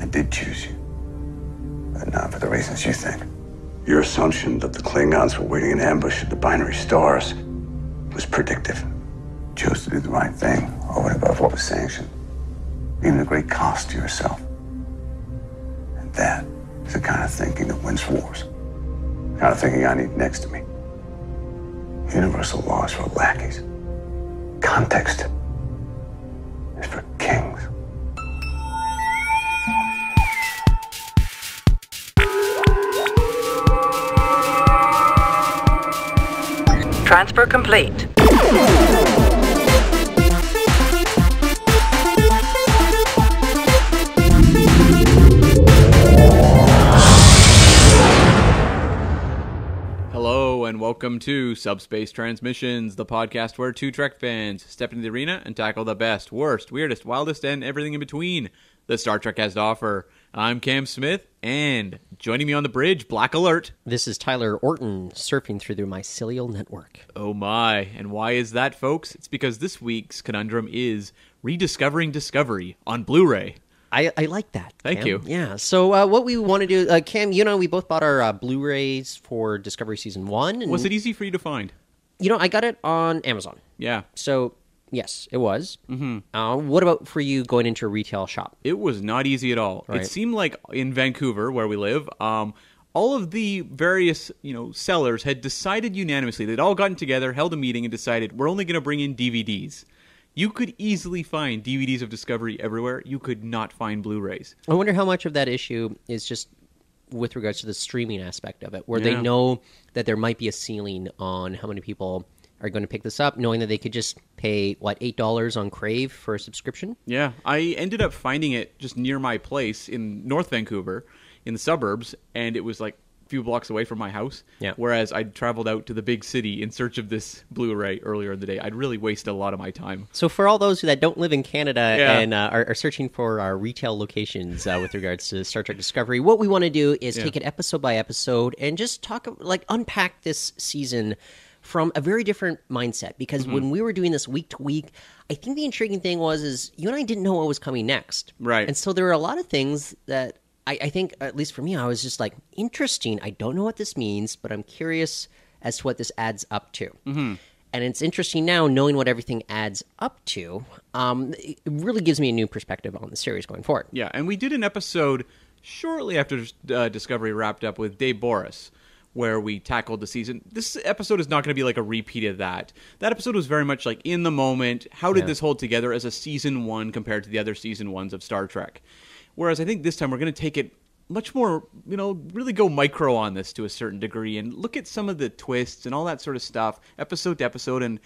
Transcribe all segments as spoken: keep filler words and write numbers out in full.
I did choose you. But not for the reasons you think. Your assumption that the Klingons were waiting in ambush at the binary stars was predictive. You chose to do the right thing over and above what was sanctioned, even at great cost to yourself. And that is the kind of thinking that wins wars. The kind of thinking I need next to me. Universal laws for lackeys. Context is for kings. Transfer complete. Hello and welcome to Subspace Transmissions, the podcast where two Trek fans step into the arena and tackle the best, worst, weirdest, wildest, and everything in between that Star Trek has to offer. I'm Cam Smith, and joining me on the bridge, Black Alert. This is Tyler Orton, surfing through the mycelial network. Oh my, and why is that, folks? It's because this week's conundrum is Rediscovering Discovery on Blu-ray. I, I like that. Thank Cam. you. Yeah, so uh, what we want to do, uh, Cam, you know, we both bought our uh, Blu-rays for Discovery Season one. And, Was it easy for you to find? You know, I got it on Amazon. Yeah. So, yes, it was. Mm-hmm. Uh, what about for you going into a retail shop? It was not easy at all. Right. It seemed like in Vancouver, where we live, um, all of the various, you know, sellers had decided unanimously. They'd all gotten together, held a meeting, and decided we're only going to bring in D V Ds. You could easily find D V Ds of Discovery everywhere. You could not find Blu-rays. I wonder how much of that issue is just with regards to the streaming aspect of it, where Yeah. they know that there might be a ceiling on how many people are going to pick this up, knowing that they could just pay, what, eight dollars on Crave for a subscription? Yeah, I ended up finding it just near my place in North Vancouver, in the suburbs, and it was like a few blocks away from my house. Yeah. Whereas I'd traveled out to the big city in search of this Blu-ray earlier in the day. I'd really wasted a lot of my time. So for all those that don't live in Canada Yeah. and uh, are, are searching for our retail locations uh, with regards to Star Trek Discovery, what we want to do is Yeah. take it episode by episode and just talk, like, unpack this season from a very different mindset. Because Mm-hmm. when we were doing this week to week, I think the intriguing thing was is you and I didn't know what was coming next. Right. And so there were a lot of things that I, I think, at least for me, I was just like, interesting. I don't know what this means, but I'm curious as to what this adds up to. Mm-hmm. And it's interesting now, knowing what everything adds up to, um, it really gives me a new perspective on the series going forward. Yeah, and we did an episode shortly after uh, Discovery wrapped up with Dave Boris, where we tackled the season. This episode is not going to be like a repeat of that. That episode was very much like in the moment. How did Yeah. this hold together as a season one compared to the other season ones of Star Trek? Whereas I think this time we're going to take it much more, you know, really go micro on this to a certain degree and look at some of the twists and all that sort of stuff, episode to episode. And,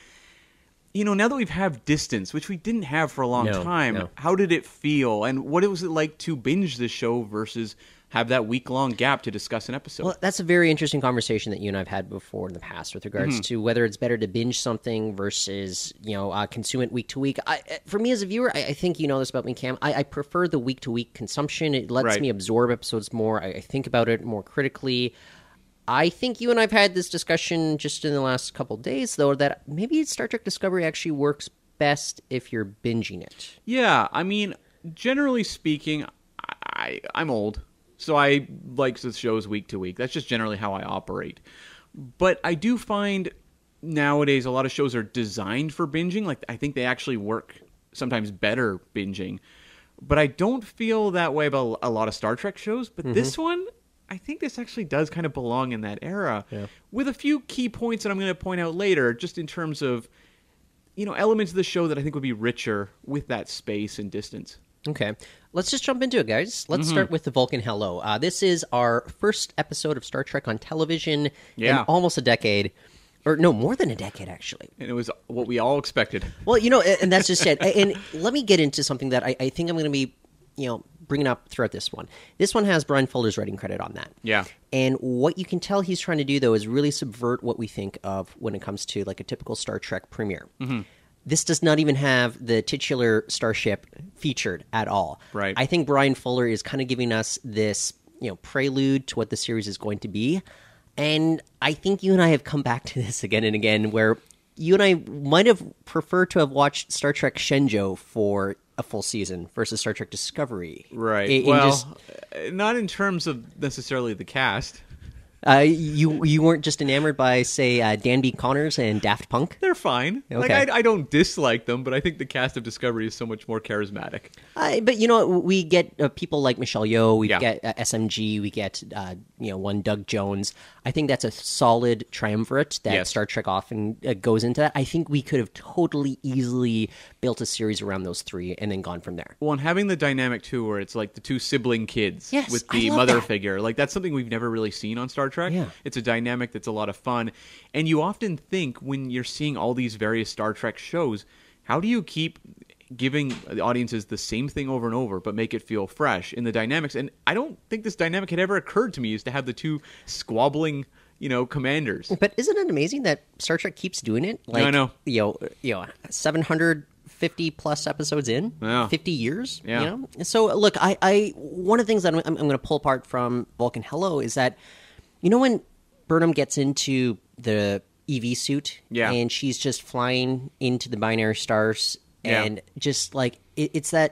you know, now that we've had distance, which we didn't have for a long No, time, no. how did it feel? And what was it like to binge this show versus have that week-long gap to discuss an episode? Well, that's a very interesting conversation that you and I have had before in the past with regards Mm-hmm. to whether it's better to binge something versus, you know, uh, consume it week to week. I, for me as a viewer, I, I think you know this about me, Cam. I, I prefer the week to week consumption. It lets Right. me absorb episodes more. I, I think about it more critically. I think you and I've had this discussion just in the last couple of days, though, that maybe Star Trek Discovery actually works best if you're binging it. Yeah, I mean, generally speaking, I, I'm old, so I like the shows week to week. That's just generally how I operate. But I do find nowadays a lot of shows are designed for binging. Like, I think they actually work sometimes better binging. But I don't feel that way about a lot of Star Trek shows. But Mm-hmm. this one, I think this actually does kind of belong in that era. Yeah. With a few key points that I'm going to point out later, just in terms of, you know, elements of the show that I think would be richer with that space and distance. Okay, let's just jump into it, guys. Let's Mm-hmm. start with the Vulcan Hello. Uh, this is our first episode of Star Trek on television Yeah. in almost a decade. Or no, more than a decade, actually. And it was what we all expected. Well, you know, and that's just it. And let me get into something that I, I think I'm going to be, you know, bringing up throughout this one. This one has Brian Fuller's writing credit on that. Yeah. And what you can tell he's trying to do, though, is really subvert what we think of when it comes to, like, a typical Star Trek premiere. Mm-hmm. This does not even have the titular starship featured at all. Right. I think Brian Fuller is kind of giving us this, you know, prelude to what the series is going to be. And I think you and I have come back to this again and again, where you and I might have preferred to have watched Star Trek Shenzhou for a full season versus Star Trek Discovery. Right. In- in well, just- not in terms of necessarily the cast. Uh, you you weren't just enamored by, say, uh, Dan B. Connors and Daft Punk? They're fine. Like Okay. I, I don't dislike them, but I think the cast of Discovery is so much more charismatic. Uh, but you know, we get uh, people like Michelle Yeoh, we Yeah. get uh, S M G, we get uh, you know one Doug Jones. I think that's a solid triumvirate that Yes. Star Trek often uh, goes into. That I think we could have totally easily built a series around those three and then gone from there. Well, and having the dynamic too, where it's like the two sibling kids Yes, with I the love mother that. figure, like that's something we've never really seen on Star Trek. Yeah. It's a dynamic that's a lot of fun, and you often think when you're seeing all these various Star Trek shows, how do you keep giving the audiences the same thing over and over, but make it feel fresh in the dynamics? And I don't think this dynamic had ever occurred to me, is to have the two squabbling, you know, commanders. But isn't it amazing that Star Trek keeps doing it? Like, I know. You know, you know, seven hundred fifty plus episodes in, Yeah. fifty years. Yeah. You know. So look, I, I one of the things that I'm, I'm going to pull apart from Vulcan Hello is that, you know, when Burnham gets into the E V suit, Yeah. and she's just flying into the binary stars, Yeah. and just like it, it's that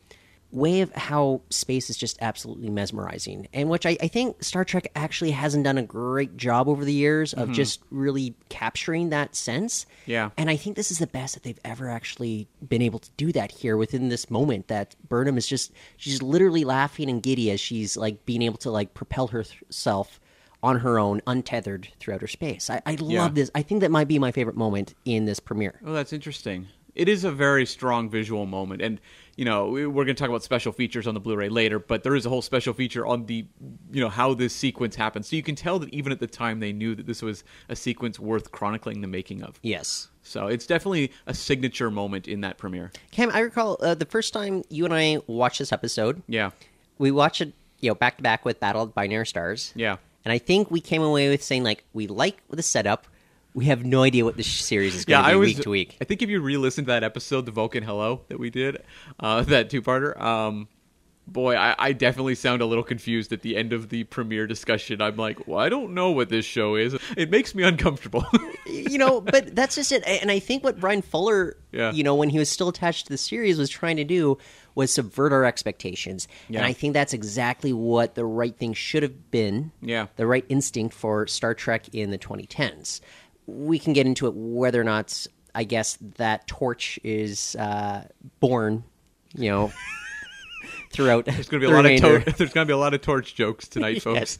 way of how space is just absolutely mesmerizing, and which I, I think Star Trek actually hasn't done a great job over the years of just really capturing that sense. Yeah. And I think this is the best that they've ever actually been able to do that here within this moment, that Burnham is just, she's literally laughing and giddy as she's like being able to like propel herself on her own, untethered throughout her space. I, I love Yeah. this. I think that might be my favorite moment in this premiere. Oh, that's interesting. It is a very strong visual moment, and you know we- we're going to talk about special features on the Blu-ray later, but there is a whole special feature on the, you know, how this sequence happened. So you can tell that even at the time they knew that this was a sequence worth chronicling the making of. Yes. So it's definitely a signature moment in that premiere. Cam, I recall uh, the first time you and I watched this episode, Yeah, we watched it, you know, back to back with Battle of the Binary Stars. yeah. And I think we came away with saying, like, we like the setup. We have no idea what this series is going Yeah, to be I was. week to week. I think if you re-listen to that episode, the Vulcan Hello that we did, uh, that two-parter, um, boy, I, I definitely sound a little confused at the end of the premiere discussion. I'm like, well, I don't know what this show is. It makes me uncomfortable. You know, but that's just it. And I think what Brian Fuller, Yeah. you know, when he was still attached to the series, was trying to do was subvert our expectations. Yeah. And I think that's exactly what the right thing should have been. Yeah. The right instinct for Star Trek in the twenty tens. We can get into it whether or not, I guess, that torch is uh, born, you know, throughout. There's going to be a the lot of remainder. tor- there's going to be a lot of torch jokes tonight, folks.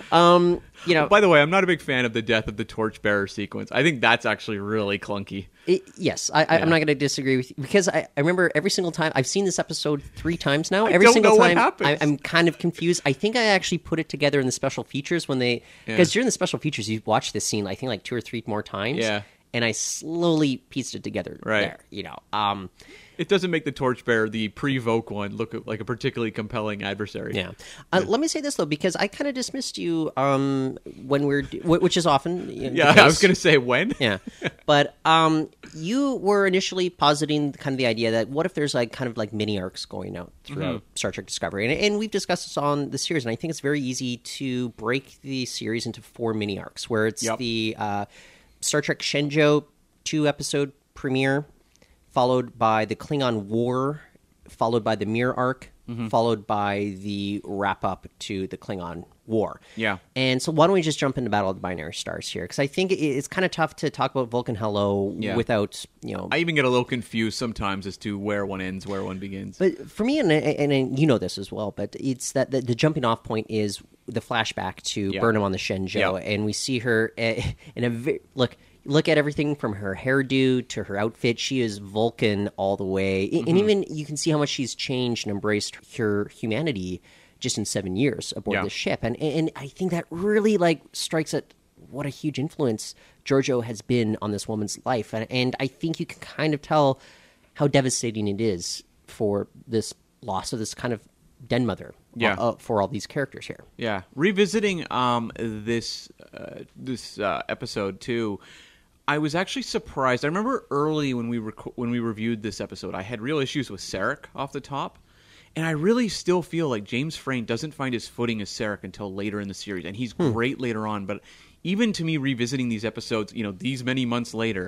Um, you know, By the way, I'm not a big fan of the death of the torchbearer sequence. I think that's actually really clunky. It, yes, I, I, I'm not going to disagree with you, because I, I remember every single time I've seen this episode three times now. I Every don't single know what time, happens. I, I'm kind of confused. I think I actually put it together in the special features when they, because during the special features you watch this scene, I think like two or three more times. Yeah. And I slowly pieced it together. Right. There, you know. Um, It doesn't make the torchbearer, the pre-Voke one, look like a particularly compelling adversary. Yeah. Uh, let me say this though, because I kind of dismissed you um, when we're, wh- which is often. You know, Yeah, the I was case. going to say when. Yeah, but um, you were initially positing kind of the idea that what if there's like kind of like mini arcs going out throughout Mm-hmm. Star Trek Discovery, and, and we've discussed this on the series, and I think it's very easy to break the series into four mini arcs, where it's Yep. the uh, Star Trek Shenzhou two episode premiere, followed by the Klingon War, followed by the Mir arc, Mm-hmm. followed by the wrap up to the Klingon War. Yeah. And so why don't we just jump into Battle of the Binary Stars here? Because I think it- it's kind of tough to talk about Vulcan Hello Yeah. without, you know... I even get a little confused sometimes as to where one ends, where one begins. But for me, and, and, and you know this as well, but it's that the, the jumping off point is the flashback to Yeah. Burnham on the Shenzhou, Yeah. and we see her uh, in a... Ve- look... Look at everything from her hairdo to her outfit. She is Vulcan all the way. Mm-hmm. And even you can see how much she's changed and embraced her humanity just in seven years aboard Yeah. the ship. And and I think that really like strikes at what a huge influence Giorgio has been on this woman's life. And, and I think you can kind of tell how devastating it is for this loss of this kind of den mother Yeah. uh, for all these characters here. Yeah, revisiting um, this uh, this uh, episode too, I was actually surprised. I remember early when we rec- when we reviewed this episode, I had real issues with Sarek off the top, and I really still feel like James Frain doesn't find his footing as Sarek until later in the series, and he's great later on. But even to me, revisiting these episodes, you know, these many months later,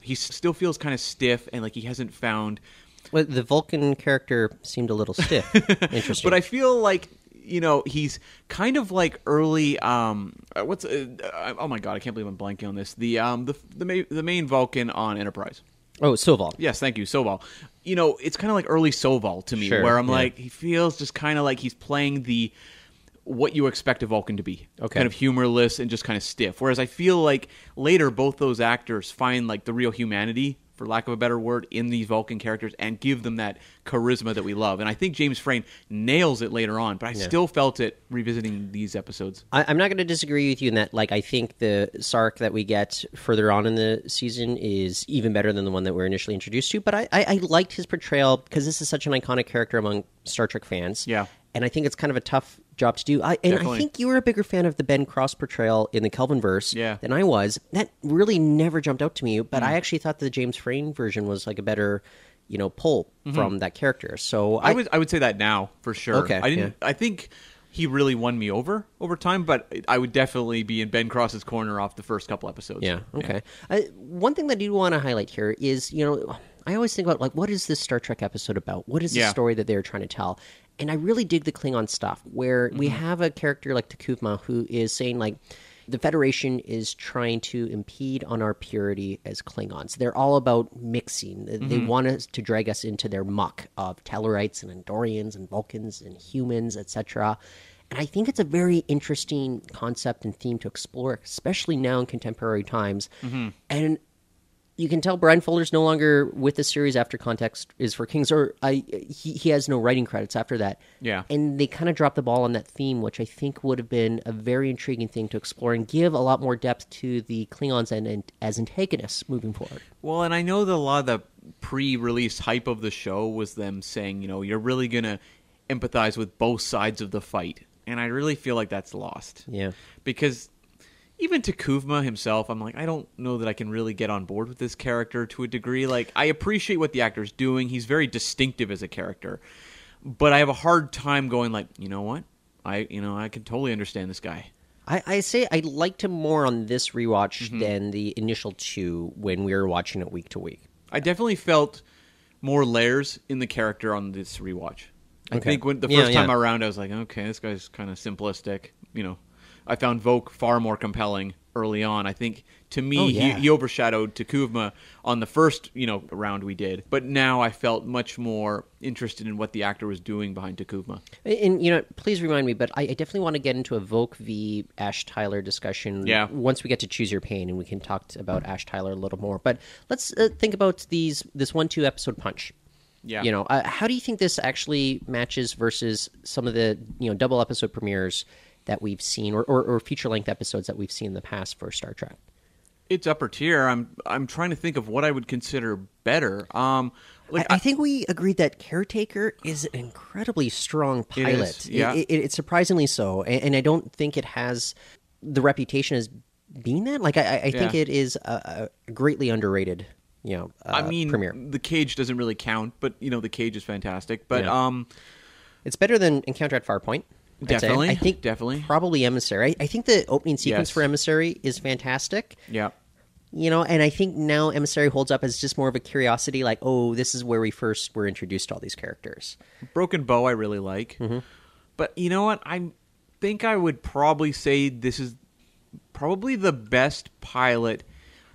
he still feels kind of stiff and like he hasn't found. Well, the Vulcan character seemed a little stiff. Interesting. But I feel like, you know, he's kind of like early. Um, what's uh, oh my god, I can't believe I'm blanking on this. The um the the, ma- the main Vulcan on Enterprise. Oh, Soval. Yes, thank you, Soval. You know, it's kind of like early Soval to me, Sure, where I'm yeah. like, he feels just kind of like he's playing the what you expect a Vulcan to be, Okay. kind of humorless and just kind of stiff. Whereas I feel like later both those actors find like the real humanity, for lack of a better word, in these Vulcan characters and give them that charisma that we love. And I think James Frain nails it later on, but I Yeah. still felt it revisiting these episodes. I, I'm not going to disagree with you in that. Like, I think the Sark that we get further on in the season is even better than the one that we're initially introduced to. But I, I, I liked his portrayal because this is such an iconic character among Star Trek fans. Yeah. And I think it's kind of a tough job to do. I, and Definitely. I think you were a bigger fan of the Ben Cross portrayal in the Kelvinverse Yeah. than I was. That really never jumped out to me. But Mm. I actually thought the James Frain version was like a better, you know, pull from that character. So Mm-hmm. I would I would say that now for sure. Okay, I didn't. I think he really won me over over time, but I would definitely be in Ben Cross's corner off the first couple episodes. Yeah. Okay. Uh, one thing that I do want to highlight here is, you know, I always think about like, what is this Star Trek episode about? What is the Yeah. story that they're trying to tell? And I really dig the Klingon stuff, where we Mm-hmm. have a character like T'Kuvma who is saying like, the Federation is trying to impede on our purity as Klingons. They're all about mixing. They- They Mm-hmm. want us to drag us into their muck of Tellarites and Andorians and Vulcans and humans, et cetera. And I think it's a very interesting concept and theme to explore, especially now in contemporary times. Mm-hmm. And you can tell Brian Fuller's no longer with the series after Context is for Kings, or I, he, he has no writing credits after that. Yeah. And they kind of dropped the ball on that theme, which I think would have been a very intriguing thing to explore and give a lot more depth to the Klingons and, and as antagonists moving forward. Well, and I know that a lot of the pre-release hype of the show was them saying, you know, you're really gonna empathize with both sides of the fight, and I really feel like that's lost. Yeah. Because even T'Kuvma himself, I'm like, I don't know that I can really get on board with this character to a degree. Like, I appreciate what the actor's doing. He's very distinctive as a character. But I have a hard time going like, you know what? I you know, I can totally understand this guy. I, I say I liked him more on this rewatch than the initial two when we were watching it week to week. I definitely felt more layers in the character on this rewatch. I Okay. think when the Yeah, first time yeah. around, I was like, okay, this guy's kind of simplistic. You know, I found Vogue far more compelling early on. I think to me, Oh, yeah. he, he overshadowed T'Kuvma on the first you know round we did. But now I felt much more interested in what the actor was doing behind T'Kuvma. And, you know, please remind me, but I, I definitely want to get into a Volk v. Ash Tyler discussion Yeah. once we get to Choose Your Pain, and we can talk t- about Ash Tyler a little more. But let's uh, think about these this one two episode punch. Yeah, You know, uh, how do you think this actually matches versus some of the you know double episode premieres that we've seen, or, or, or feature length episodes that we've seen in the past for Star Trek? it's upper tier. I'm I'm trying to think of what I would consider better. Um, like I, I think we agreed that Caretaker is an incredibly strong It pilot. is, yeah. It- it- it's surprisingly so, and, and I don't think it has the reputation as being that. Like, I, I I think Yeah. it is a, a greatly underrated. You know, uh, I mean, premiere. the Cage doesn't really count, but you know, the Cage is fantastic. But Yeah. um, It's better than Encounter at Farpoint. I'd say. Definitely, I think definitely. probably Emissary. I, I think the opening sequence Yes. for Emissary is fantastic. yeah. You know, and I think now Emissary holds up as just more of a curiosity, like, oh, this is where we first were introduced to all these characters. Broken Bow I really like. But you know what? I think I would probably say this is probably the best pilot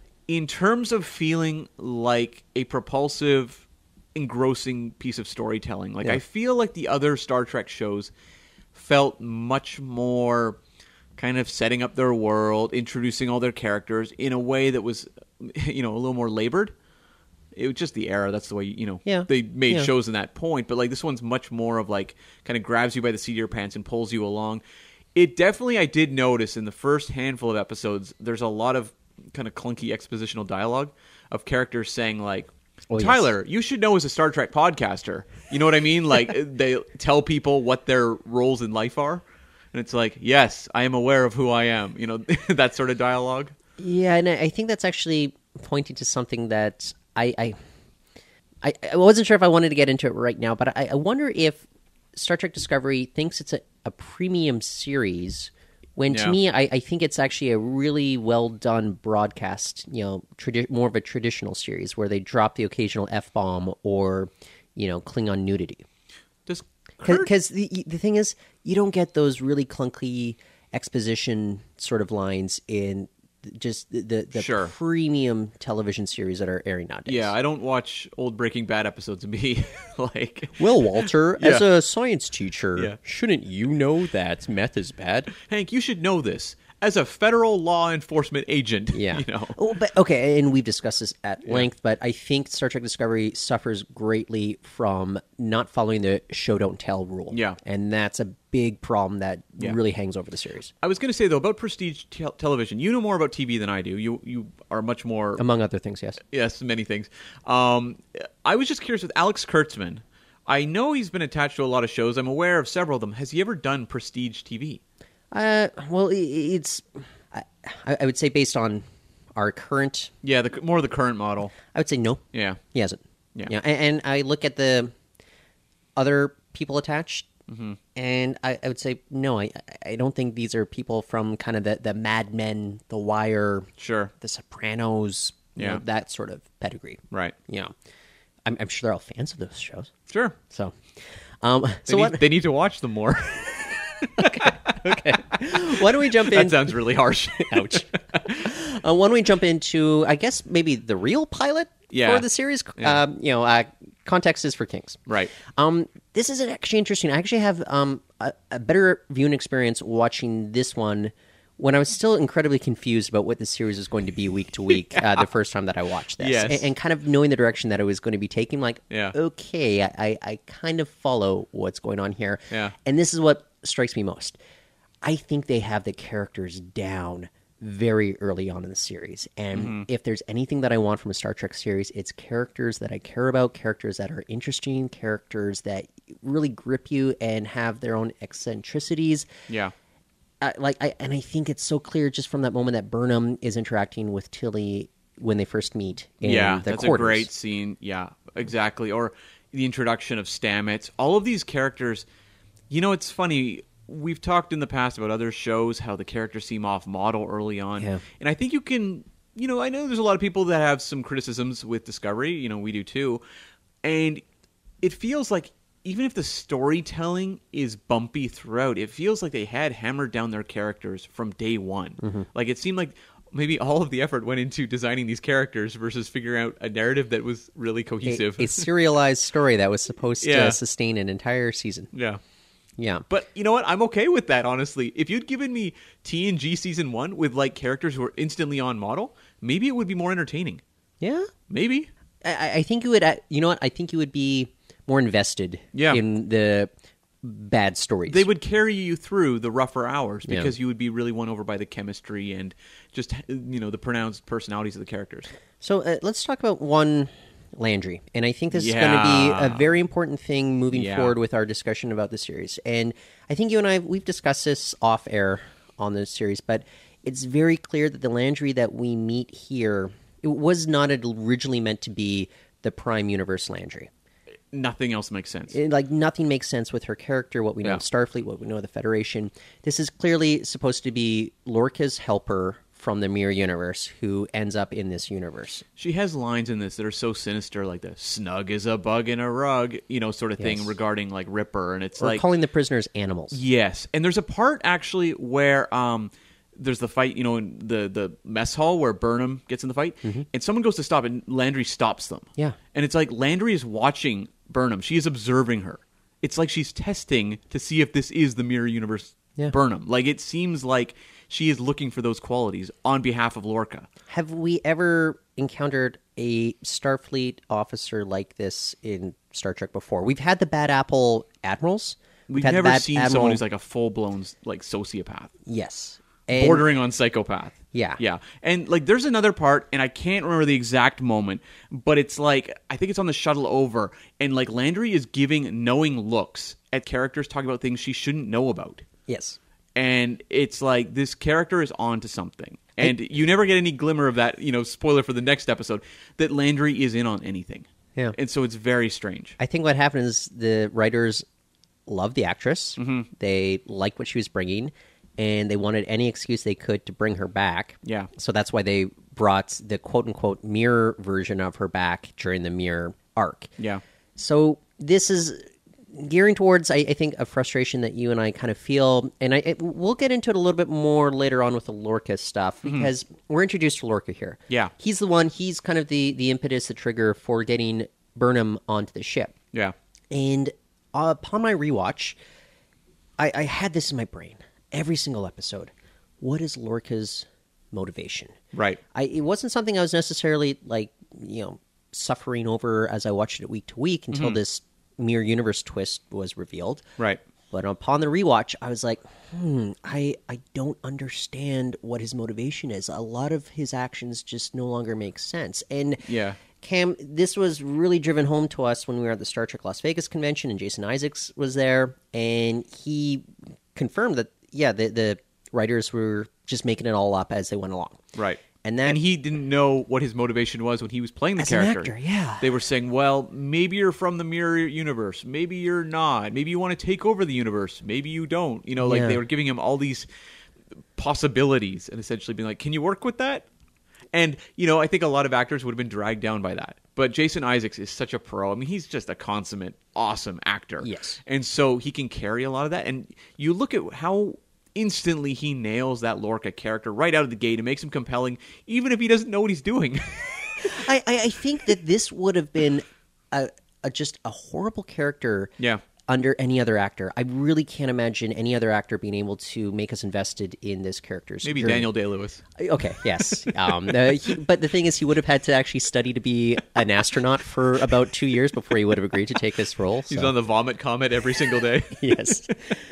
in terms of feeling like a propulsive, engrossing piece of storytelling. Like Yeah. I feel like the other Star Trek shows felt much more kind of setting up their world, introducing all their characters in a way that was, you know, a little more labored. It was just the era. That's the way, you know, Yeah. they made Yeah. shows in that point. But like this one's much more of like kind of grabs you by the seat of your pants and pulls you along. It definitely, I did notice in the first handful of episodes, there's a lot of kind of clunky expositional dialogue of characters saying like, Oh, yes. Tyler, you should know as a Star Trek podcaster. You know what I mean? Like they tell people what their roles in life are. And it's like, yes, I am aware of who I am. You know, that sort of dialogue. Yeah, and I I think that's actually pointing to something that I I, I, I wasn't sure if I wanted to get into it right now, but I, I wonder if Star Trek Discovery thinks it's a, a premium series When to Yeah. me, I, I think it's actually a really well done broadcast. You know, tradi- more of a traditional series where they drop the occasional f bomb or, you know, Klingon nudity. Does Kurt... Because the the thing is, you don't get those really clunky exposition sort of lines in just the the, the Sure. premium television series that are airing nowadays. Yeah, I don't watch old Breaking Bad episodes and be like, Well, Walter, Yeah. as a science teacher, Yeah. shouldn't you know that meth is bad? Hank, you should know this. As a federal law enforcement agent, Yeah. you know. Oh, but okay, and we've discussed this at length, but I think Star Trek Discovery suffers greatly from not following the show don't tell rule. Yeah. And that's a big problem that Yeah. really hangs over the series. I was going to say, though, about prestige te- television, you know more about T V than I do. You you are much more... Among other things, yes. Yes, many things. Um, I was just curious with Alex Kurtzman. I know he's been attached to a lot of shows. I'm aware of several of them. Has he ever done prestige T V? Uh, well, i- it's, I, I would say based on our current, Yeah, the more the current model. I would say no, Yeah. he hasn't. Yeah. and, and I look at the other people attached, Mm-hmm. and I, I would say no. I I don't think these are people from kind of the the Mad Men, The Wire, Sure. The Sopranos, you Yeah. know, that sort of pedigree. Right. You know, I'm, I'm sure they're all fans of those shows. Sure. So, um, They, so need, what? they need to watch them more. Why don't we jump in? That sounds really harsh. Ouch. Uh, why don't we jump into, I guess, maybe the real pilot Yeah. for the series? Yeah. Um, you know, uh, Context is for Kings. Right. Um, this is actually interesting. I actually have um, a, a better viewing experience watching this one when I was still incredibly confused about what the series was going to be week to week uh, the first time that I watched this. Yes. And, and kind of knowing the direction that it was going to be taking, like, Yeah. okay, I, I, I kind of follow what's going on here. Yeah. And this is what strikes me most. I think they have the characters down very early on in the series. And Mm-hmm. if there's anything that I want from a Star Trek series, it's characters that I care about, characters that are interesting, characters that really grip you and have their own eccentricities. Yeah. Uh, like, I, and I think it's so clear just from that moment that Burnham is interacting with Tilly when they first meet in Yeah, the that's quarters. a great scene. Yeah, exactly. Or the introduction of Stamets. All of these characters, you know, it's funny. We've talked in the past about other shows, how the characters seem off model early on. Yeah. And I think you can, you know, I know there's a lot of people that have some criticisms with Discovery. You know, we do too. And it feels like even if the storytelling is bumpy throughout, it feels like they had hammered down their characters from day one. Mm-hmm. Like it seemed like maybe all of the effort went into designing these characters versus figuring out a narrative that was really A, cohesive. a serialized story that was supposed Yeah. to sustain an entire season. yeah. Yeah. But you know what? I'm okay with that, honestly. If you'd given me T N G season one with like characters who are instantly on model, maybe it would be more entertaining. Yeah. Maybe. I, I think you would. uh, You know what? I think you would be more invested Yeah. in the bad stories. They would carry you through the rougher hours Yeah. because you would be really won over by the chemistry and just, you know, the pronounced personalities of the characters. So uh, let's talk about one Landry, and I think this is Yeah. going to be a very important thing moving Yeah. forward with our discussion about the series. And I think you and I we've discussed this off air on the series, but it's very clear that the Landry that we meet here it was not originally meant to be the Prime Universe Landry. Nothing else makes sense. It, like nothing makes sense with her character, what we know Yeah. of Starfleet, what we know of the Federation. This is clearly supposed to be Lorca's helper from the Mirror Universe who ends up in this universe. She has lines in this that are so sinister, like the snug is a bug in a rug, you know, sort of thing Yes. regarding like Ripper. And it's Or like, calling the prisoners animals. yes. And there's a part actually where um, there's the fight, you know, in the, the mess hall where Burnham gets in the fight, and someone goes to stop and Landry stops them. Yeah. And it's like Landry is watching Burnham. She is observing her. It's like she's testing to see if this is the Mirror Universe Yeah. Burnham. Like it seems like she is looking for those qualities on behalf of Lorca. Have we ever encountered a Starfleet officer like this in Star Trek before? We've had the Bad Apple admirals. We've had the never Bad seen Admiral- someone who's like a full-blown like sociopath. yes, And- Bordering on psychopath. Yeah. Yeah. And like there's another part, and I can't remember the exact moment, but it's like I think it's on the shuttle over, and like Landry is giving knowing looks at characters talking about things she shouldn't know about. Yes. And it's like this character is on to something. And you never get any glimmer of that, you know, spoiler for the next episode, that Landry is in on anything. Yeah. And so it's very strange. I think what happened is the writers loved the actress. Mm-hmm. They liked what she was bringing. and they wanted any excuse they could to bring her back. Yeah. So that's why they brought the quote-unquote mirror version of her back during the mirror arc. Yeah. So this is gearing towards, I, I think, a frustration that you and I kind of feel, and I it, we'll get into it a little bit more later on with the Lorca stuff, because mm-hmm. we're introduced to Lorca here. Yeah. He's the one, he's kind of the, the impetus, the trigger for getting Burnham onto the ship. Yeah. And uh, upon my rewatch, I, I had this in my brain every single episode. What is Lorca's motivation? Right. I, it wasn't something I was necessarily, like, you know, suffering over as I watched it week to week until mm-hmm. this Mirror Universe twist was revealed. Right. But upon the rewatch, I was like, hmm, I, I don't understand what his motivation is. A lot of his actions just no longer make sense. And yeah. Cam, this was really driven home to us when we were at the Star Trek Las Vegas convention, and Jason Isaacs was there, and he confirmed that, yeah, the, the writers were just making it all up as they went along. Right. And, that, and he didn't know what his motivation was when he was playing the as character. An actor, yeah. They were saying, well, maybe you're from the Mirror Universe. Maybe you're not. Maybe you want to take over the universe. Maybe you don't. You know, like yeah. they were giving him all these possibilities and essentially being like, can you work with that? And, you know, I think a lot of actors would have been dragged down by that. But Jason Isaacs is such a pro. I mean, he's just a consummate, awesome actor. Yes. And so he can carry a lot of that. And you look at how instantly he nails that Lorca character right out of the gate and makes him compelling, even if he doesn't know what he's doing. I, I think that this would have been a, a just a horrible character yeah. under any other actor. I really can't imagine any other actor being able to make us invested in this character's Maybe journey. Daniel Day-Lewis. Okay, yes. Um, the, he, but the thing is, he would have had to actually study to be an astronaut for about two years before he would have agreed to take this role. He's so. on the Vomit Comet every single day. Yes.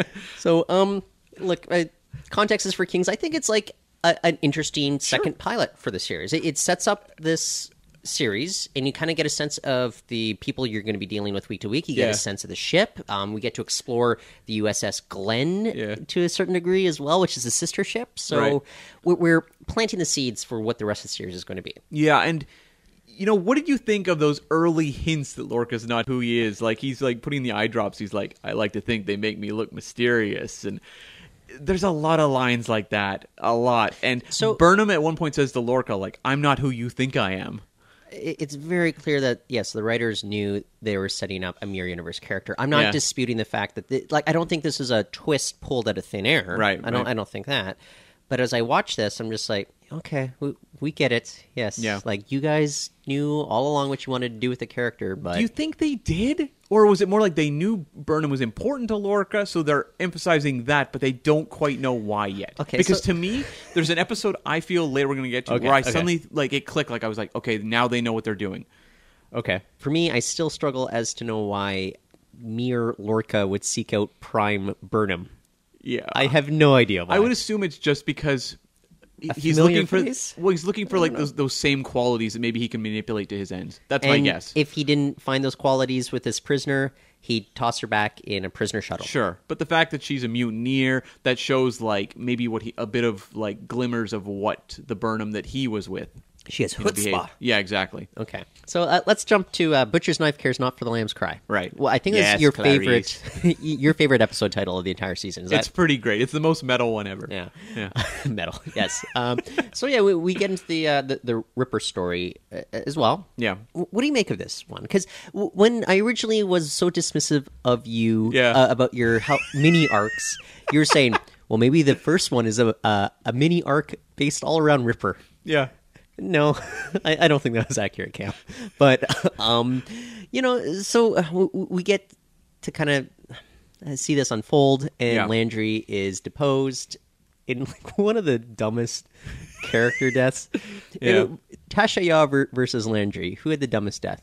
So, um, look, uh, Context is for Kings. I think it's like a, an interesting second sure. pilot for the series. It, it sets up this series, and you kind of get a sense of the people you're going to be dealing with week to week. You yeah. get a sense of the ship. Um, we get to explore the U S S Glenn yeah. to a certain degree as well, which is a sister ship. So right. we're, we're planting the seeds for what the rest of the series is going to be. Yeah, and you know, what did you think of those early hints that Lorca's not who he is? Like, he's like putting the eye drops. He's like, I like to think they make me look mysterious, and there's a lot of lines like that, a lot. And so Burnham at one point says to Lorca, like, I'm not who you think I am. It's very clear that, yes, the writers knew they were setting up a Mirror Universe character. I'm not yeah. disputing the fact that, the, like, I don't think this is a twist pulled out of thin air. Right. I don't. Right. I don't think that. But as I watch this, I'm just like, okay, we, we get it. Yes. Yeah. Like, you guys knew all along what you wanted to do with the character, but do you think they did? Or was it more like they knew Burnham was important to Lorca, so they're emphasizing that, but they don't quite know why yet? Okay, because so... to me, there's an episode I feel later we're going to get to okay, where I okay. suddenly, like, it clicked. Like, I was like, okay, now they know what they're doing. Okay. For me, I still struggle as to know why mere Lorca would seek out Prime Burnham. Yeah. I have no idea why. I would assume it's just because A he's familiar looking for face? well, he's looking for like those those same qualities that maybe he can manipulate to his ends. That's and my guess. If he didn't find those qualities with his prisoner, he'd toss her back in a prisoner shuttle. Sure, but the fact that she's a mutineer, that shows like maybe what he a bit of like glimmers of what the Burnham that he was with. She has you know, behaved. chutzpah. Yeah, exactly. Okay, so uh, let's jump to uh, Butcher's Knife Cares Not for the Lamb's Cry. Right. Well, I think Yes, it's your Clarice. favorite, your favorite episode title of the entire season. Is It's that... pretty great. It's the most metal one ever. Yeah, yeah, metal. Yes. Um, so yeah, we, we get into the, uh, the the Ripper story uh, as well. Yeah. W- What do you make of this one? Because w- when I originally was so dismissive of you Yeah. uh, about your how, mini arcs, you were saying, well, maybe the first one is a a, a mini arc based all around Ripper. yeah. No, I, I don't think that was accurate, Cam. But, um, you know, so uh, w- we get to kind of see this unfold, and Yeah. Landry is deposed in like one of the dumbest character deaths. Yeah. It- Tasha Yar ver- versus Landry. Who had the dumbest death?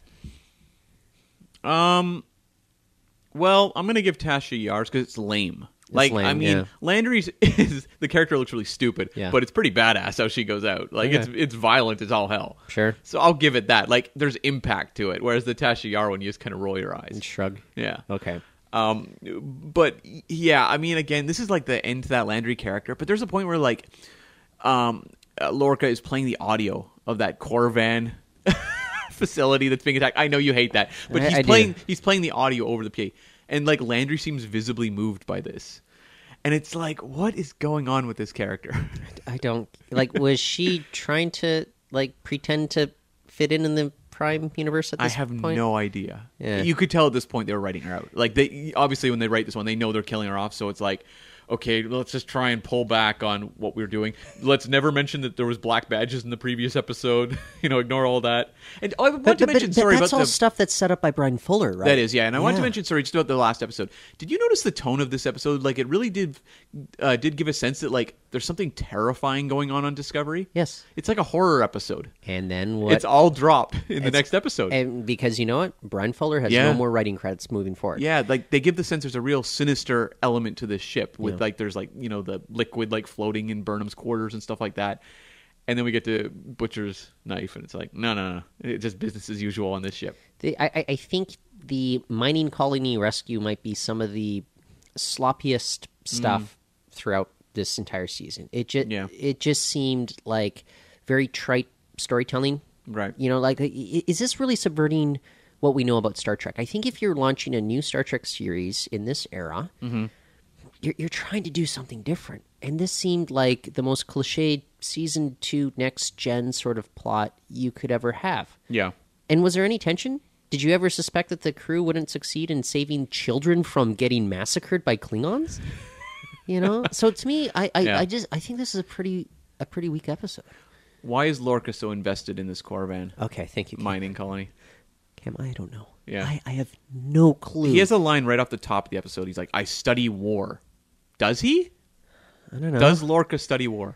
Um. Well, I'm gonna give Tasha Yar's because it's lame. Like, lame, I mean, yeah. Landry's is the character looks really stupid, Yeah. but it's pretty badass how she goes out. Like, Okay. it's it's violent as all hell. Sure. So I'll give it that. Like, there's impact to it, whereas the Tasha Yar one, you just kind of roll your eyes. And shrug. Yeah. Okay. Um, but yeah, I mean, again, this is like the end to that Landry character. But there's a point where like, um, uh, Lorca is playing the audio of that Corvan facility that's being attacked. I know you hate that, but I- he's I do. playing he's playing the audio over the P A, and like Landry seems visibly moved by this. And it's like, what is going on with this character? I don't like. Was she trying to like pretend to fit in in the Prime universe at I this have point? no idea. Yeah. You could tell at this point they were writing her out. Like they obviously when they write this one, they know they're killing her off. So it's like, okay, let's just try and pull back on what we we're doing. Let's never mention that there was black badges in the previous episode. you know, ignore all that. And oh, I want But, to but, mention, but sorry that's about all the stuff that's set up by Brian Fuller, right? That is, yeah. And I want to Yeah. mention, sorry, just about the last episode. Did you notice the tone of this episode? Like, it really did uh, did give a sense that, like, there's something terrifying going on on Discovery. Yes. It's like a horror episode. And then what? It's all dropped in the It's- next episode. And because you know what? Brian Fuller has Yeah. no more writing credits moving forward. Yeah, like, they give the sense there's a real sinister element to this ship with, Yeah. like, there's, like, you know, the liquid, like, floating in Burnham's quarters and stuff like that. And then we get to Butcher's knife, and it's like, no, no, no. It's just business as usual on this ship. The, I, I- I think the mining colony rescue might be some of the sloppiest stuff throughout this entire season. It just Yeah. it just seemed like very trite storytelling. Right. You know, like i- i- is this really subverting what we know about Star Trek? I think if you're launching a new Star Trek series in this era, you're, you're trying to do something different. And this seemed like the most cliched season two next gen sort of plot you could ever have. Yeah. And was there any tension? Did you ever suspect that the crew wouldn't succeed in saving children from getting massacred by Klingons? You know, so to me, I, I, Yeah. I just I think this is a pretty a pretty weak episode. Why is Lorca so invested in this Corvan Okay, thank you, Cam. mining colony? Cam, I don't know. Yeah. I, I have no clue. He has a line right off the top of the episode. He's like, I study war. Does he? I don't know. Does Lorca study war?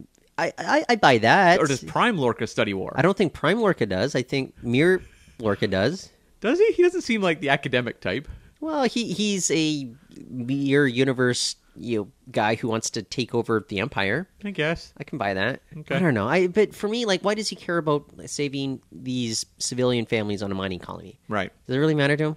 I, I I buy that? Or does Prime Lorca study war? I don't think Prime Lorca does. I think Mir Lorca does. Does he? He doesn't seem like the academic type. Well, he he's a Mir universe you know, guy who wants to take over the Empire. I guess. I can buy that. Okay. I don't know. I but for me, like, why does he care about saving these civilian families on a mining colony? Right. Does it really matter to him?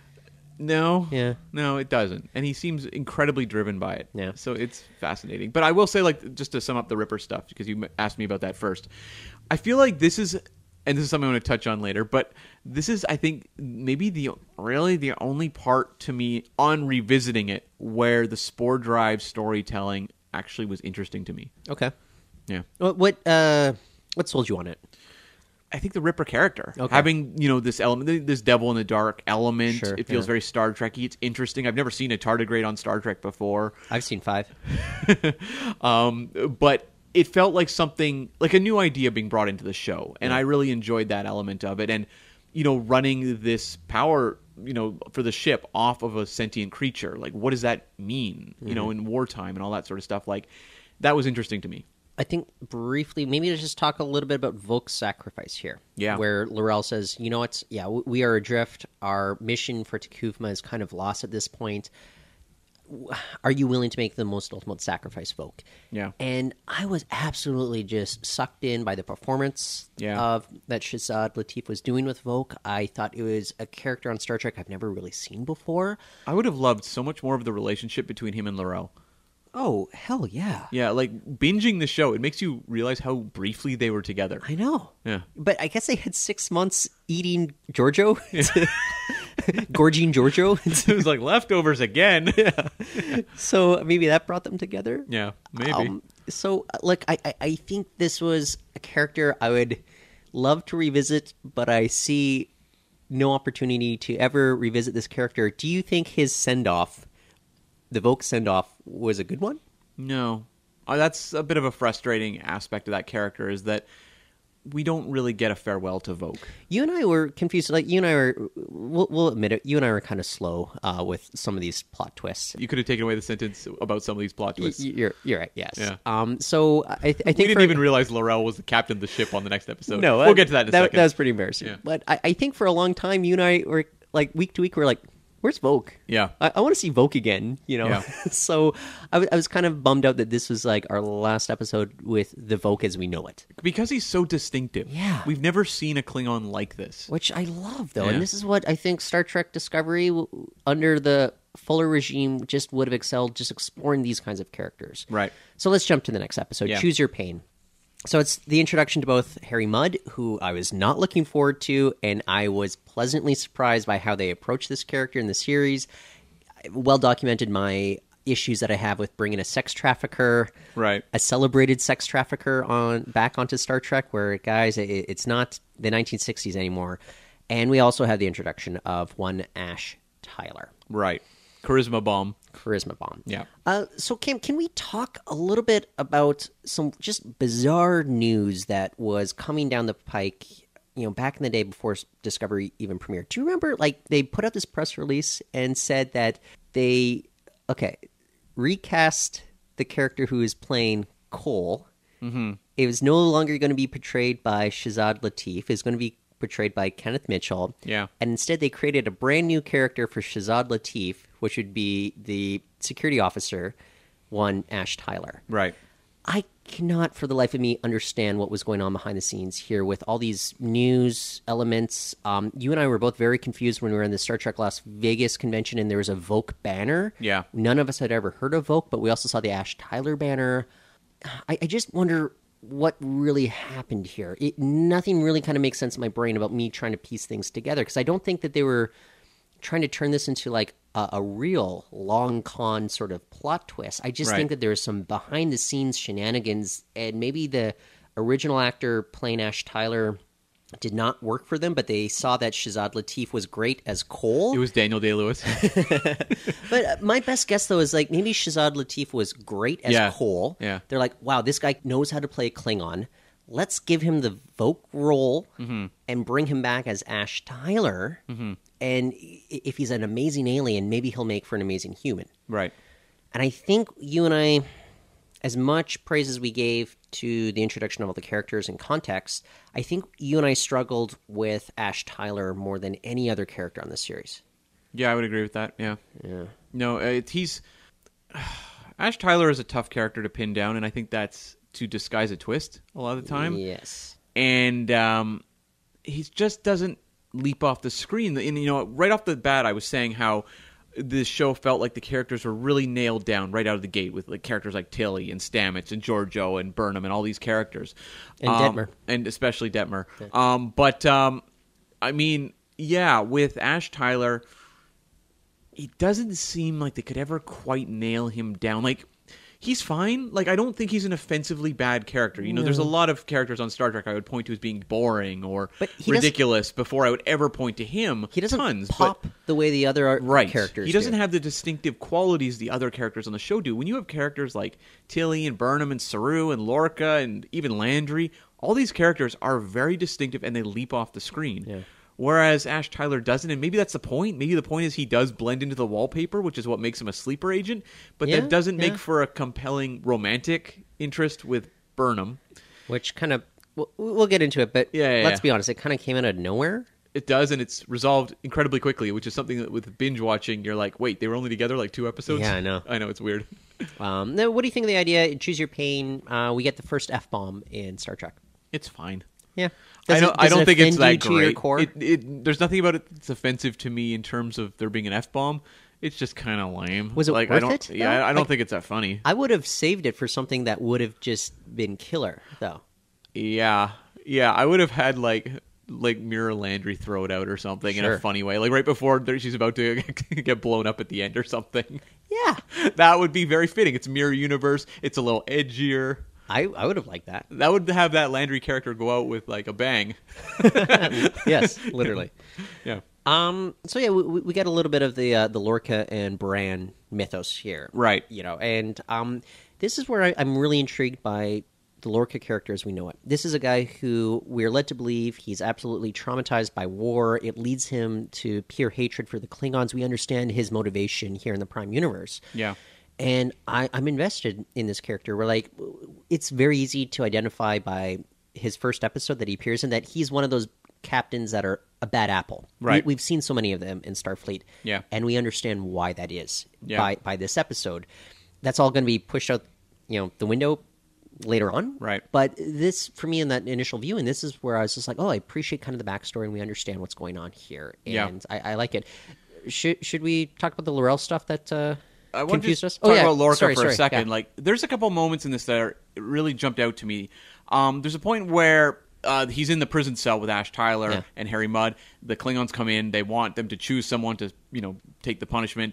No. Yeah. No, it doesn't. And he seems incredibly driven by it. Yeah. So it's fascinating. But I will say, like, just to sum up the Ripper stuff, because you asked me about that first, I feel like this is, and this is something I want to touch on later, but this is, I think, maybe the really the only part to me on revisiting it where the Spore Drive storytelling actually was interesting to me. Okay. Yeah. What what uh what sold you on it? I think the Ripper character, Okay. having, you know, this element, this devil in the dark element, Sure, it feels yeah. very Star Trek-y. It's interesting. I've never seen a tardigrade on Star Trek before. I've seen five. um, but it felt like something, like a new idea being brought into the show. And Yeah. I really enjoyed that element of it. And, you know, running this power, you know, for the ship off of a sentient creature. Like, what does that mean, you Mm-hmm. know, in wartime and all that sort of stuff? Like, that was interesting to me. I think briefly, maybe to just talk a little bit about Vok's sacrifice here. Yeah. Where L'Rell says, you know what, yeah, w- we are adrift. Our mission for Takuvma is kind of lost at this point. W- Are you willing to make the most ultimate sacrifice, Vok? Yeah. And I was absolutely just sucked in by the performance Yeah. of that Shazad Latif was doing with Vok. I thought it was a character on Star Trek I've never really seen before. I would have loved so much more of the relationship between him and L'Rell. Oh, hell yeah. Yeah, like binging the show, it makes you realize how briefly they were together. I know. Yeah. But I guess they had six months eating Giorgio. Gorging Giorgio. It was like leftovers again. Yeah, So maybe that brought them together. yeah, maybe. Um, so, look, I, I, I think this was a character I would love to revisit, but I see no opportunity to ever revisit this character. Do you think his send-off, the Vok send-off, was a good one? No. Uh, that's a bit of a frustrating aspect of that character, is that we don't really get a farewell to Vok. You and I were confused. Like, you and I were, we'll, we'll admit it, you and I were kind of slow uh, with some of these plot twists. You could have taken away the sentence about some of these plot Y- twists. You're, you're right, yes. Yeah. Um, so I, th- I think we didn't for- even realize L'Rell was the captain of the ship on the next episode. No, we'll get to that in a that, second. That was pretty embarrassing. Yeah. But I, I think for a long time, you and I were like week to week, we're like, "Where's Vok? Yeah. I, I want to see Vok again." You know. Yeah. So I, w- I was kind of bummed out that this was like our last episode with the Vok as we know it, Because he's so distinctive. Yeah. We've never seen a Klingon like this. which I love though, Yeah. and this is what I think Star Trek Discovery w- under the Fuller regime just would have excelled, just exploring these kinds of characters. Right. So let's jump to the next episode. Yeah. Choose Your Pain. So it's the introduction to both Harry Mudd, who I was not looking forward to, and I was pleasantly surprised by how they approached this character in the series. Well documented my issues that I have with bringing a sex trafficker, Right. a celebrated sex trafficker, on back onto Star Trek, where, guys, it, it's not the nineteen sixties anymore. And we also have the introduction of one Ash Tyler. Right. Charisma bomb. Charisma bomb. Yeah. Uh, so, Cam, can we talk a little bit about some just bizarre news that was coming down the pike, you know, back in the day before Discovery even premiered? Do you remember, like, they put out this press release and said that they, okay, recast the character who is playing Cole. Mm-hmm. It was no longer going to be portrayed by Shazad Latif. It's going to be portrayed by Kenneth Mitchell. Yeah. And instead they created a brand new character for Shazad Latif, which would be the security officer, one Ash Tyler. Right. I cannot for the life of me understand what was going on behind the scenes here with all these news elements. Um, you and I were both very confused when we were in the Star Trek Las Vegas convention and there was a Vogue banner. Yeah. None of us had ever heard of Vogue, but we also saw the Ash Tyler banner. I, I just wonder what really happened here. It, nothing really kind of makes sense in my brain about me trying to piece things together, because I don't think that they were trying to turn this into like a, a real long con sort of plot twist. I just Right. think that there's some behind the scenes shenanigans, and maybe the original actor playing Ash Tyler did not work for them, but they saw that Shazad Latif was great as Cole. It was Daniel Day-Lewis. But uh, my best guess, though, is like maybe Shazad Latif was great as Yeah. Cole. Yeah. They're like, wow, this guy knows how to play a Klingon. Let's give him the Vogue role Mm-hmm. and bring him back as Ash Tyler. Mm-hmm. And i- if he's an amazing alien, maybe he'll make for an amazing human. Right. And I think you and I, as much praise as we gave to the introduction of all the characters and context, I think you and I struggled with Ash Tyler more than any other character on this series. Yeah, I would agree with that. Yeah. Yeah. No, it, he's... Ash Tyler is a tough character to pin down, and I think that's to disguise a twist a lot of the time. Yes. And um, he just doesn't leap off the screen. And, you know, right off the bat, I was saying how this show felt like the characters were really nailed down right out of the gate, with like characters like Tilly and Stamets and Giorgio and Burnham and all these characters. And um, Detmer. And especially Detmer. Yeah. Um, but, um, I mean, yeah, with Ash Tyler, it doesn't seem like they could ever quite nail him down. Like, he's fine. Like, I don't think he's an offensively bad character. You know, No. there's a lot of characters on Star Trek I would point to as being boring or But he doesn't- ridiculous before I would ever point to him. He doesn't tons, pop but, the way the other art right. characters He doesn't do. have the distinctive qualities the other characters on the show do. When you have characters like Tilly and Burnham and Saru and Lorca and even Landry, all these characters are very distinctive and they leap off the screen. Yeah. Whereas Ash Tyler doesn't, and maybe that's the point. Maybe the point is he does blend into the wallpaper, which is what makes him a sleeper agent, but Yeah, that doesn't make yeah. for a compelling romantic interest with Burnham. Which kind of, we'll, we'll get into it, but Yeah, yeah, let's yeah. be honest, it kind of came out of nowhere. It does, and it's resolved incredibly quickly, which is something that with binge watching, you're like, wait, they were only together like two episodes? Yeah, I know. I know, it's weird. Um, now, what do you think of the idea? Choose your pain. Uh, we get the first F-bomb in Star Trek. It's fine. Yeah. I Does don't, it- I does don't it think it's offend you that to your great. core? It, it, there's nothing about it that's offensive to me in terms of there being an F-bomb. It's just kind of lame. Was it like, I worth don't, it, Yeah, though? I don't Like- think it's that funny. I would have saved it for something that would have just been killer, though. Yeah, yeah. I would have had like like Mira Landry throw it out or something in Sure. a funny way, like right before there- she's about to get blown up at the end or something. Yeah. That would be very fitting. It's Mirror Universe. It's a little edgier. I, I would have liked that. That would have that Landry character go out with like a bang. Yes, literally. Yeah. Um. So yeah, we, we got a little bit of the uh, the Lorca and Bran mythos here, Right. You know, and um, this is where I, I'm really intrigued by the Lorca character as we know it. This is a guy who we're led to believe he's absolutely traumatized by war. It leads him to pure hatred for the Klingons. We understand his motivation here in the Prime Universe. Yeah. And I, I'm invested in this character. We're like, it's very easy to identify by his first episode that he appears in that he's one of those captains that are a bad apple. Right. We, we've seen so many of them in Starfleet. Yeah. And we understand why that is Yeah. by, by this episode. That's all going to be pushed out, you know, the window later on. Right. But this, for me, in that initial viewing, this is where I was just like, oh, I appreciate kind of the backstory and we understand what's going on here. And Yeah. I, I like it. Should, should we talk about the Laurel stuff that uh, I want to confused just us? talk about Lorca sorry, for sorry, a second. yeah. Like, there's a couple moments in this that are, really jumped out to me. Um, there's a point where uh, he's in the prison cell with Ash Tyler Yeah. and Harry Mudd. The Klingons come in. They want them to choose someone to, you know, take the punishment.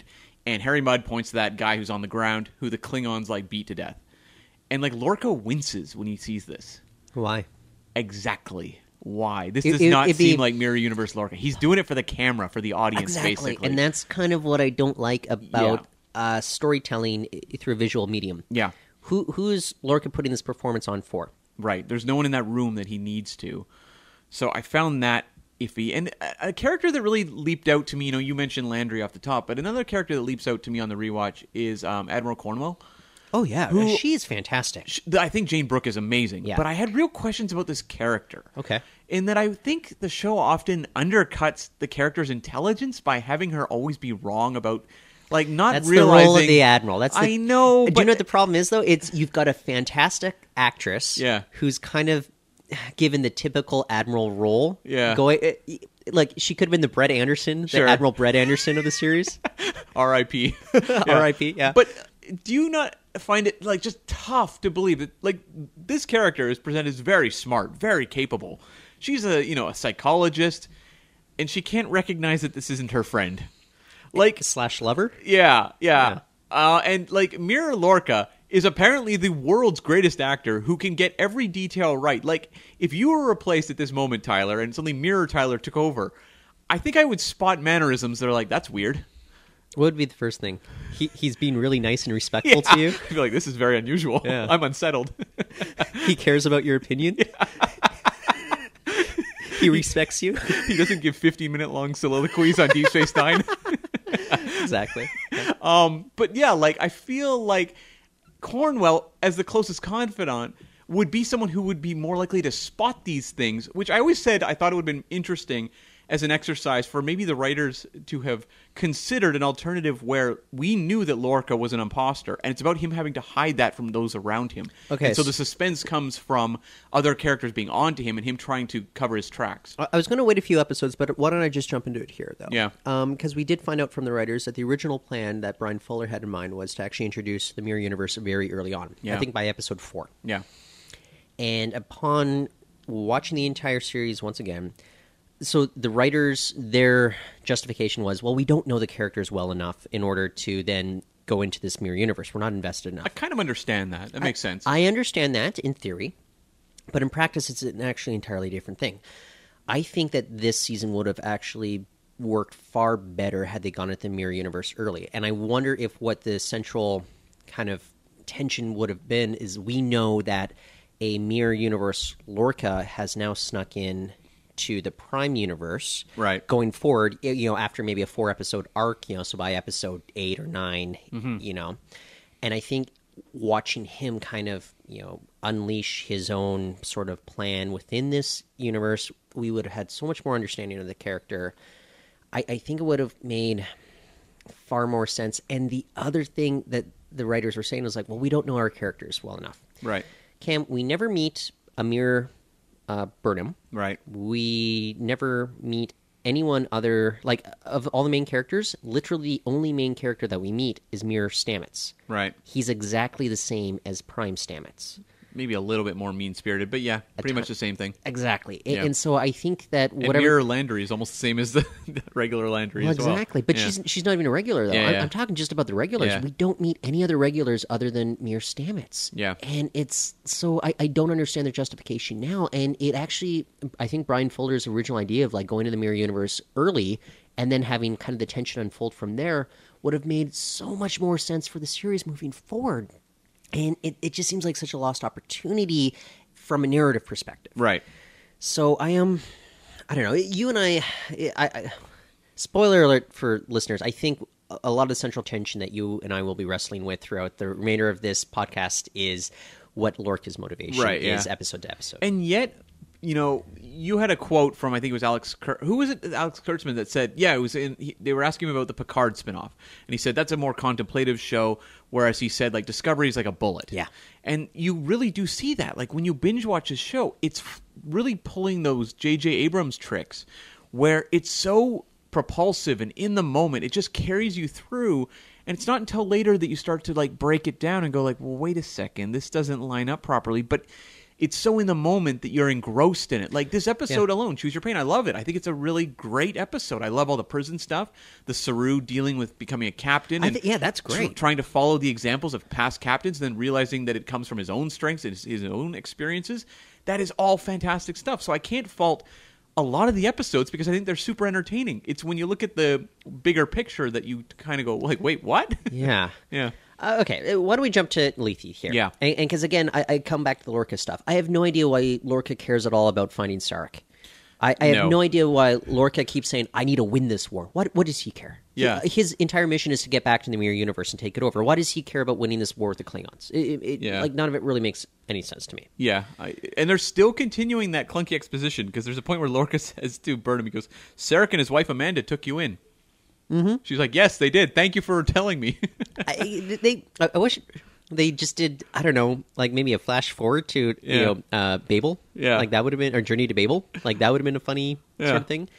And Harry Mudd points to that guy who's on the ground, who the Klingons like beat to death. And like Lorca winces when he sees this. Why? Exactly. Why? This It- does it- not it'd be- seem like Mirror Universe Lorca. He's doing it for the camera, for the audience, Exactly. basically. And that's kind of what I don't like about Yeah. uh, storytelling i- through a visual medium. Yeah. Who who is Lorca putting this performance on for? Right. There's no one in that room that he needs to. So I found that iffy. And a, a character that really leaped out to me, you know, you mentioned Landry off the top, but another character that leaps out to me on the rewatch is um, Admiral Cornwell. Oh yeah, Who- she's fantastic. Sh- I think Jane Brooke is amazing. Yeah. But I had real questions about this character. Okay. In that I think the show often undercuts the character's intelligence by having her always be wrong about, like, not That's realizing... the role of the admiral. That's the, I know, Do but... you know what the problem is though? It's you've got a fantastic actress, Yeah. who's kind of given the typical admiral role. Yeah. Going eh, like she could have been the Brett Anderson, the Sure. Admiral Brett Anderson of the series. R I P R I P, yeah. But do you not find it, like, just tough to believe that, like, this character is presented as very smart, very capable. She's a, you know, a psychologist, and she can't recognize that this isn't her friend. Like, Slash lover. yeah, yeah. Yeah. Uh, and, like, Mirror Lorca is apparently the world's greatest actor who can get every detail right. Like, if you were replaced at this moment, Tyler, and suddenly Mirror Tyler took over, I think I would spot mannerisms that are like, that's weird. What would be the first thing? He he's being really nice and respectful to you. I feel like this is very unusual. Yeah. I'm unsettled. He cares about your opinion. He respects you. He doesn't give fifteen minute long soliloquies on Deep Space Nine. Exactly. Um, but yeah, like, I feel like Cornwell, as the closest confidant, would be someone who would be more likely to spot these things, which I always said I thought it would have been interesting as an exercise for maybe the writers to have considered an alternative where we knew that Lorca was an imposter, and it's about him having to hide that from those around him. Okay, And so s- the suspense comes from other characters being on to him and him trying to cover his tracks. I I was going to wait a few episodes, but why don't I just jump into it here, though? Yeah. Because we did find out from the writers that the original plan that Brian Fuller had in mind was to actually introduce the Mirror Universe very early on. Yeah. I think by episode four. Yeah. And upon watching the entire series once again, so the writers, their justification was, well, we don't know the characters well enough in order to then go into this Mirror Universe. We're not invested enough. I kind of understand that. That makes sense. I understand that in theory, but in practice, it's an actually entirely different thing. I think that this season would have actually worked far better had they gone into the Mirror Universe early. And I wonder if what the central kind of tension would have been is we know that a Mirror Universe Lorca has now snuck in to the Prime Universe. Right. Going forward, you know, after maybe a four episode arc, you know, so by episode eight or nine, Mm-hmm. you know. And I think watching him kind of, you know, unleash his own sort of plan within this universe, we would have had so much more understanding of the character. I, I think it would have made far more sense. And the other thing that the writers were saying was like, well, we don't know our characters well enough. Right. Cam, we never meet Amir uh, Burnham. Right. We never meet anyone other, like, of all the main characters, literally the only main character that we meet is Mir Stamets. Right. He's exactly the same as Prime Stamets. Maybe a little bit more mean-spirited, but yeah, pretty ton- much the same thing. Exactly. A- Yeah. And so I think that And whatever... Mirror Landry is almost the same as the, the regular Landry Well, as well. exactly, but Yeah. she's she's not even a regular though. Yeah, I'm, yeah. I'm talking just about the regulars. Yeah. We don't meet any other regulars other than Mir Stamets. Yeah. and it's so I, I don't understand their justification now. And it actually, I think Brian Fuller's original idea of like going to the Mirror Universe early and then having kind of the tension unfold from there would have made so much more sense for the series moving forward. And it, it just seems like such a lost opportunity from a narrative perspective. Right. So I am, I don't know. You and I, I, I, spoiler alert for listeners. I think a lot of the central tension that you and I will be wrestling with throughout the remainder of this podcast is what Lorca's motivation Right, is, yeah. episode to episode. And yet, you know, you had a quote from, I think it was Alex, Kur- who was it, Alex Kurtzman, that said, yeah, it was in, he, they were asking him about the Picard spinoff. And he said, that's a more contemplative show, whereas he said, like, Discovery is like a bullet. Yeah. And you really do see that. Like, when you binge watch his show, it's f- really pulling those J J Abrams tricks, where it's so propulsive and in the moment, it just carries you through. And it's not until later that you start to, like, break it down and go, like, well, wait a second, this doesn't line up properly. But it's so in the moment that you're engrossed in it. Like this episode Yeah. alone, Choose Your Pain, I love it. I think it's a really great episode. I love all the prison stuff, the Saru dealing with becoming a captain. I And thi- yeah, that's great. tr- trying to follow the examples of past captains, then realizing that it comes from his own strengths and his, his own experiences. That is all fantastic stuff. So I can't fault a lot of the episodes because I think they're super entertaining. It's when you look at the bigger picture that you kind of go, like, wait, what? Yeah. yeah. Uh, okay, uh, why don't we jump to Lethe here? Yeah. And because, again, I, I come back to the Lorca stuff. I have no idea why Lorca cares at all about finding Sarek. I, I have No. no idea why Lorca keeps saying, I need to win this war. What What does he care? Yeah. He- his entire mission is to get back to the Mirror Universe and take it over. Why does he care about winning this war with the Klingons? It, it, it- Yeah. Like, none of it really makes any sense to me. Yeah, I, and they're still continuing that clunky exposition because there's a point where Lorca says to Burnham, he goes, Sarek and his wife Amanda took you in. Mm-hmm. She's like, yes, they did. Thank you for telling me. I, they, I I wish they just did, I don't know, like maybe a flash forward to, Yeah. you know, uh, Babel. Yeah. Like that would have been, or Journey to Babel. Like that would have been a funny Yeah. sort of thing.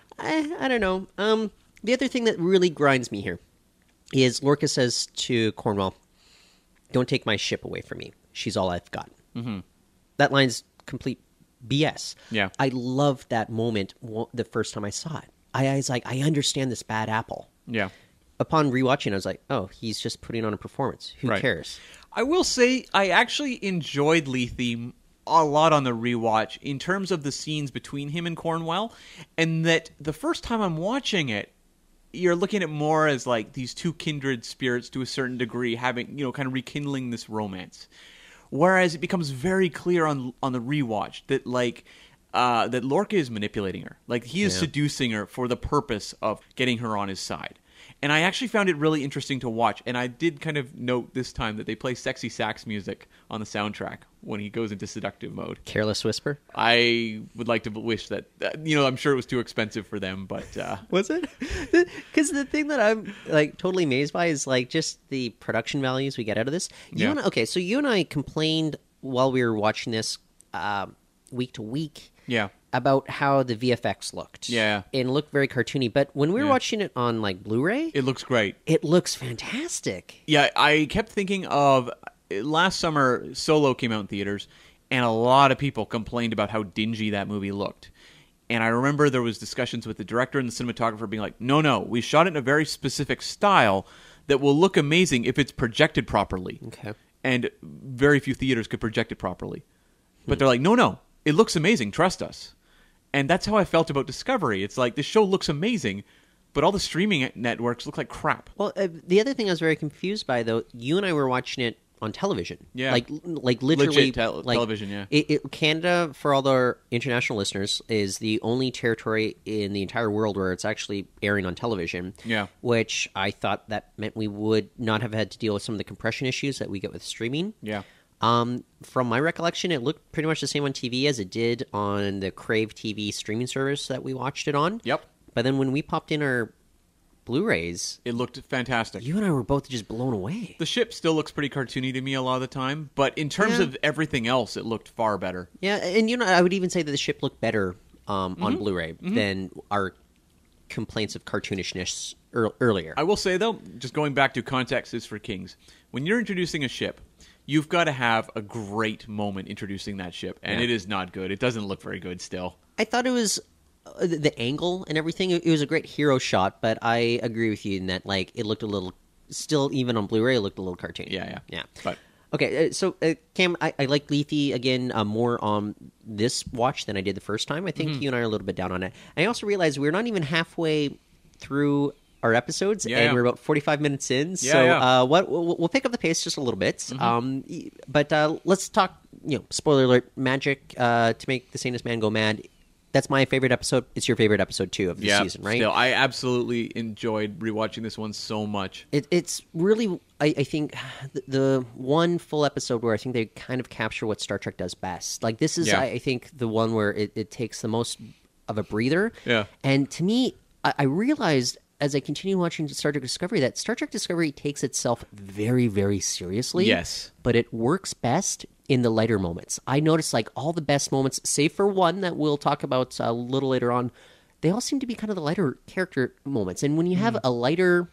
I, I don't know. Um, the other thing that really grinds me here is Lorca says to Cornwell, don't take my ship away from me. She's all I've got. Mm-hmm. That line's complete B S. Yeah. I loved that moment wo- the first time I saw it. I, I was like, I understand this bad apple. yeah. Upon rewatching, I was like, oh, he's just putting on a performance. Who Right. cares? I will say I actually enjoyed Lethe a lot on the rewatch in terms of the scenes between him and Cornwell, and that the first time I'm watching it, you're looking at more as like these two kindred spirits to a certain degree, having, you know, kind of rekindling this romance. Whereas it becomes very clear on on the rewatch that like uh, that Lorca is manipulating her, like he is Yeah. seducing her for the purpose of getting her on his side. And I actually found it really interesting to watch. And I did kind of note this time that they play sexy sax music on the soundtrack when he goes into seductive mode. Careless Whisper? I would like to wish that, uh, you know, I'm sure it was too expensive for them, but uh, Was it? Because the thing that I'm like totally amazed by is like just the production values we get out of this. You Yeah. and I, okay, so you and I complained while we were watching this uh, week to week yeah. about how the V F X looked. Yeah. And it looked very cartoony. But when we were Yeah. watching it on like Blu-ray, It looks great. it looks fantastic. Yeah, I kept thinking of last summer, Solo came out in theaters, and a lot of people complained about how dingy that movie looked. And I remember there was discussions with the director and the cinematographer being like, no, no, we shot it in a very specific style that will look amazing if it's projected properly. Okay. And very few theaters could project it properly. But they're like, no, no, it looks amazing, trust us. And that's how I felt about Discovery. It's like, this show looks amazing, but all the streaming networks look like crap. Well, uh, the other thing I was very confused by, though, you and I were watching it on television. Yeah. Like, like literally. Legit tel- like, television, yeah. It, it, Canada, for all our international listeners, is the only territory in the entire world where it's actually airing on television. Yeah. Which I thought that meant we would not have had to deal with some of the compression issues that we get with streaming. Yeah. Um, from my recollection, it looked pretty much the same on T V as it did on the Crave T V streaming service that we watched it on. Yep. But then when we popped in our Blu-rays, It looked fantastic. you and I were both just blown away. The ship still looks pretty cartoony to me a lot of the time, but in terms Yeah. of everything else, it looked far better. Yeah, and you know, I would even say that the ship looked better um, Mm-hmm. on Blu-ray than our complaints of cartoonishness ear- earlier. I will say, though, just going back to Context is for Kings, when you're introducing a ship, you've got to have a great moment introducing that ship, and Yeah. it is not good. It doesn't look very good still. I thought it was uh, the, the angle and everything. It, it was a great hero shot, but I agree with you in that, like, it looked a little. Still, even on Blu-ray, it looked a little cartoony. Yeah, yeah. yeah. But Okay, uh, so uh, Cam, I, I like Lethe again uh, more on this watch than I did the first time. I think Mm-hmm. you and I are a little bit down on it. I also realized we're not even halfway through our episodes, Yeah, and yeah. we're about forty-five minutes in. Yeah, so yeah. Mm-hmm. Uh, what we'll, we'll pick up the pace just a little bit. Um, y- but uh, let's talk. You know, spoiler alert: magic uh, to make the sanest man go mad. That's my favorite episode. It's your favorite episode too of the yeah, season, right? still, I absolutely enjoyed rewatching this one so much. It, it's really, I, I think, the, the one full episode where I think they kind of capture what Star Trek does best. Like, this is, Yeah. I, I think, the one where it, it takes the most of a breather. Yeah. And to me, I, I realized as I continue watching Star Trek Discovery that Star Trek Discovery takes itself very, very seriously. Yes. But it works best in the lighter moments. I noticed, like, all the best moments, save for one that we'll talk about a little later on, they all seem to be kind of the lighter character moments. And when you have a lighter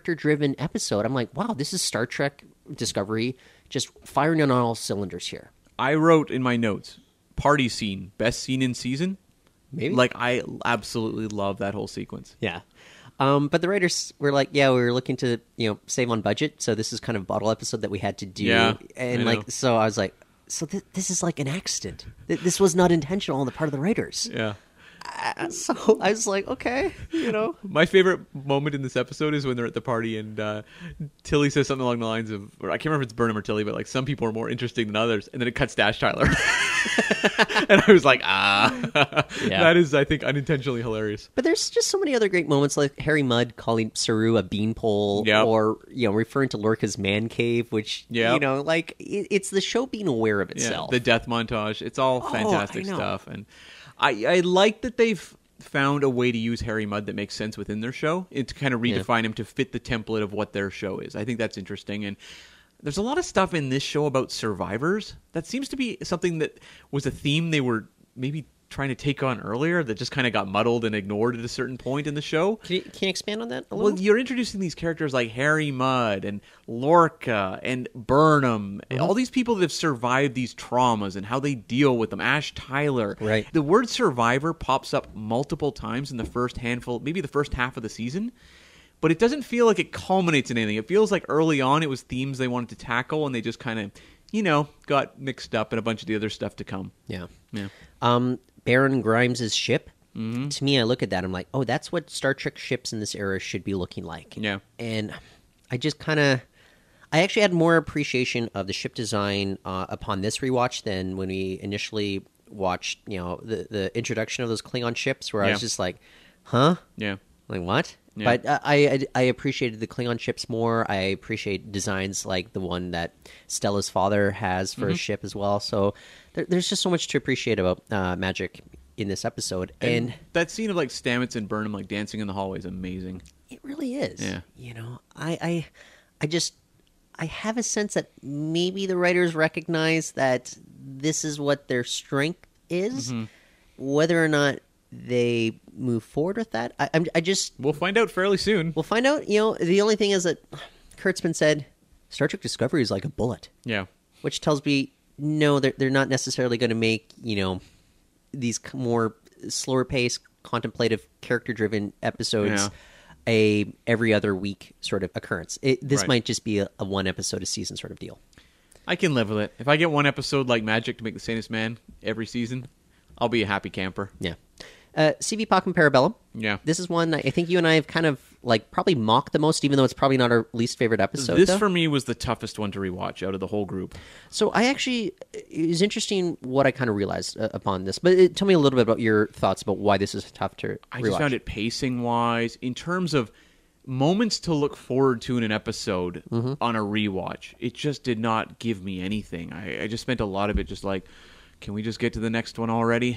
character-driven episode, I'm like, wow, this is Star Trek Discovery just firing on all cylinders here. I wrote in my notes, party scene, best scene in season. Maybe. Like, I absolutely love that whole sequence. Yeah. Um, but the writers were like, yeah, we were looking to, you know, save on budget, so this is kind of a bottle episode that we had to do. Yeah, and I like, know. so I was like, so th- this is like an accident. Th- This was not intentional on the part of the writers. Yeah. Uh, so I was like, okay, you know. My favorite moment in this episode is when they're at the party and uh, Tilly says something along the lines of, or I can't remember if it's Burnham or Tilly, but like some people are more interesting than others, and then it cuts to Ash Tyler. And I was like, ah. Yeah. That is, I think, unintentionally hilarious. But there's just so many other great moments, like Harry Mudd calling Saru a beanpole, Yep. or you know, referring to Lorca's man cave, which Yep. you know, like it, it's the show being aware of Yeah, itself. the death montage. It's all Oh, fantastic I know. stuff. And I, I like that they've found a way to use Harry Mudd that makes sense within their show, and to kind of redefine him to fit the template of what their show is. I think that's interesting. And there's a lot of stuff in this show about survivors that seems to be something that was a theme they were maybe trying to take on earlier that just kind of got muddled and ignored at a certain point in the show. Can you, can you expand on that a little? Well, you're introducing these characters like Harry Mudd and Lorca and Burnham, and all these people that have survived these traumas and how they deal with them. Ash Tyler. Right. The word survivor pops up multiple times in the first handful, maybe the first half of the season, but it doesn't feel like it culminates in anything. It feels like early on it was themes they wanted to tackle, and they just kind of, you know, got mixed up in a bunch of the other stuff to come. yeah. Yeah. Um, Baron Grimes' ship. Mm-hmm. To me, I look at that. I'm like, oh, that's what Star Trek ships in this era should be looking like. Yeah. And I just kind of, I actually had more appreciation of the ship design uh, upon this rewatch than when we initially watched, you know, the the introduction of those Klingon ships, where I Yeah. was just like, huh? Yeah. Like, what? Yeah. But uh, I, I I appreciated the Klingon ships more. I appreciate designs like the one that Stella's father has for his ship as well. So there, there's just so much to appreciate about uh, Magic in this episode. And, And, that scene of like Stamets and Burnham like dancing in the hallway is amazing. it really is. Yeah. You know, I, I, I just, I have a sense that maybe the writers recognize that this is what their strength is. Mm-hmm. Whether or not they move forward with that, I, I'm, I just, We'll find out fairly soon. we'll find out. You know, the only thing is that Kurtzman said Star Trek Discovery is like a bullet, Yeah. which tells me no, they're they're not necessarily going to make, you know, these c- more slower paced, contemplative, character driven episodes Yeah. a every other week sort of occurrence. It, this Right. might just be a, a one episode a season sort of deal. I can live with it. If I get one episode like Magic to make the sanest man every season, I'll be a happy camper. Yeah. Uh, C V Pacum Parabellum. Yeah. This is one I think you and I have kind of like probably mocked the most, even though it's probably not our least favorite episode. This though. for me was the toughest one to rewatch out of the whole group. So I actually, it was interesting what I kind of realized uh, upon this. But it, tell me a little bit about your thoughts about why this is tough to I rewatch. just found it pacing wise, in terms of moments to look forward to in an episode Mm-hmm. on a rewatch. It just did not give me anything. I, I just spent a lot of it just like, can we just get to the next one already?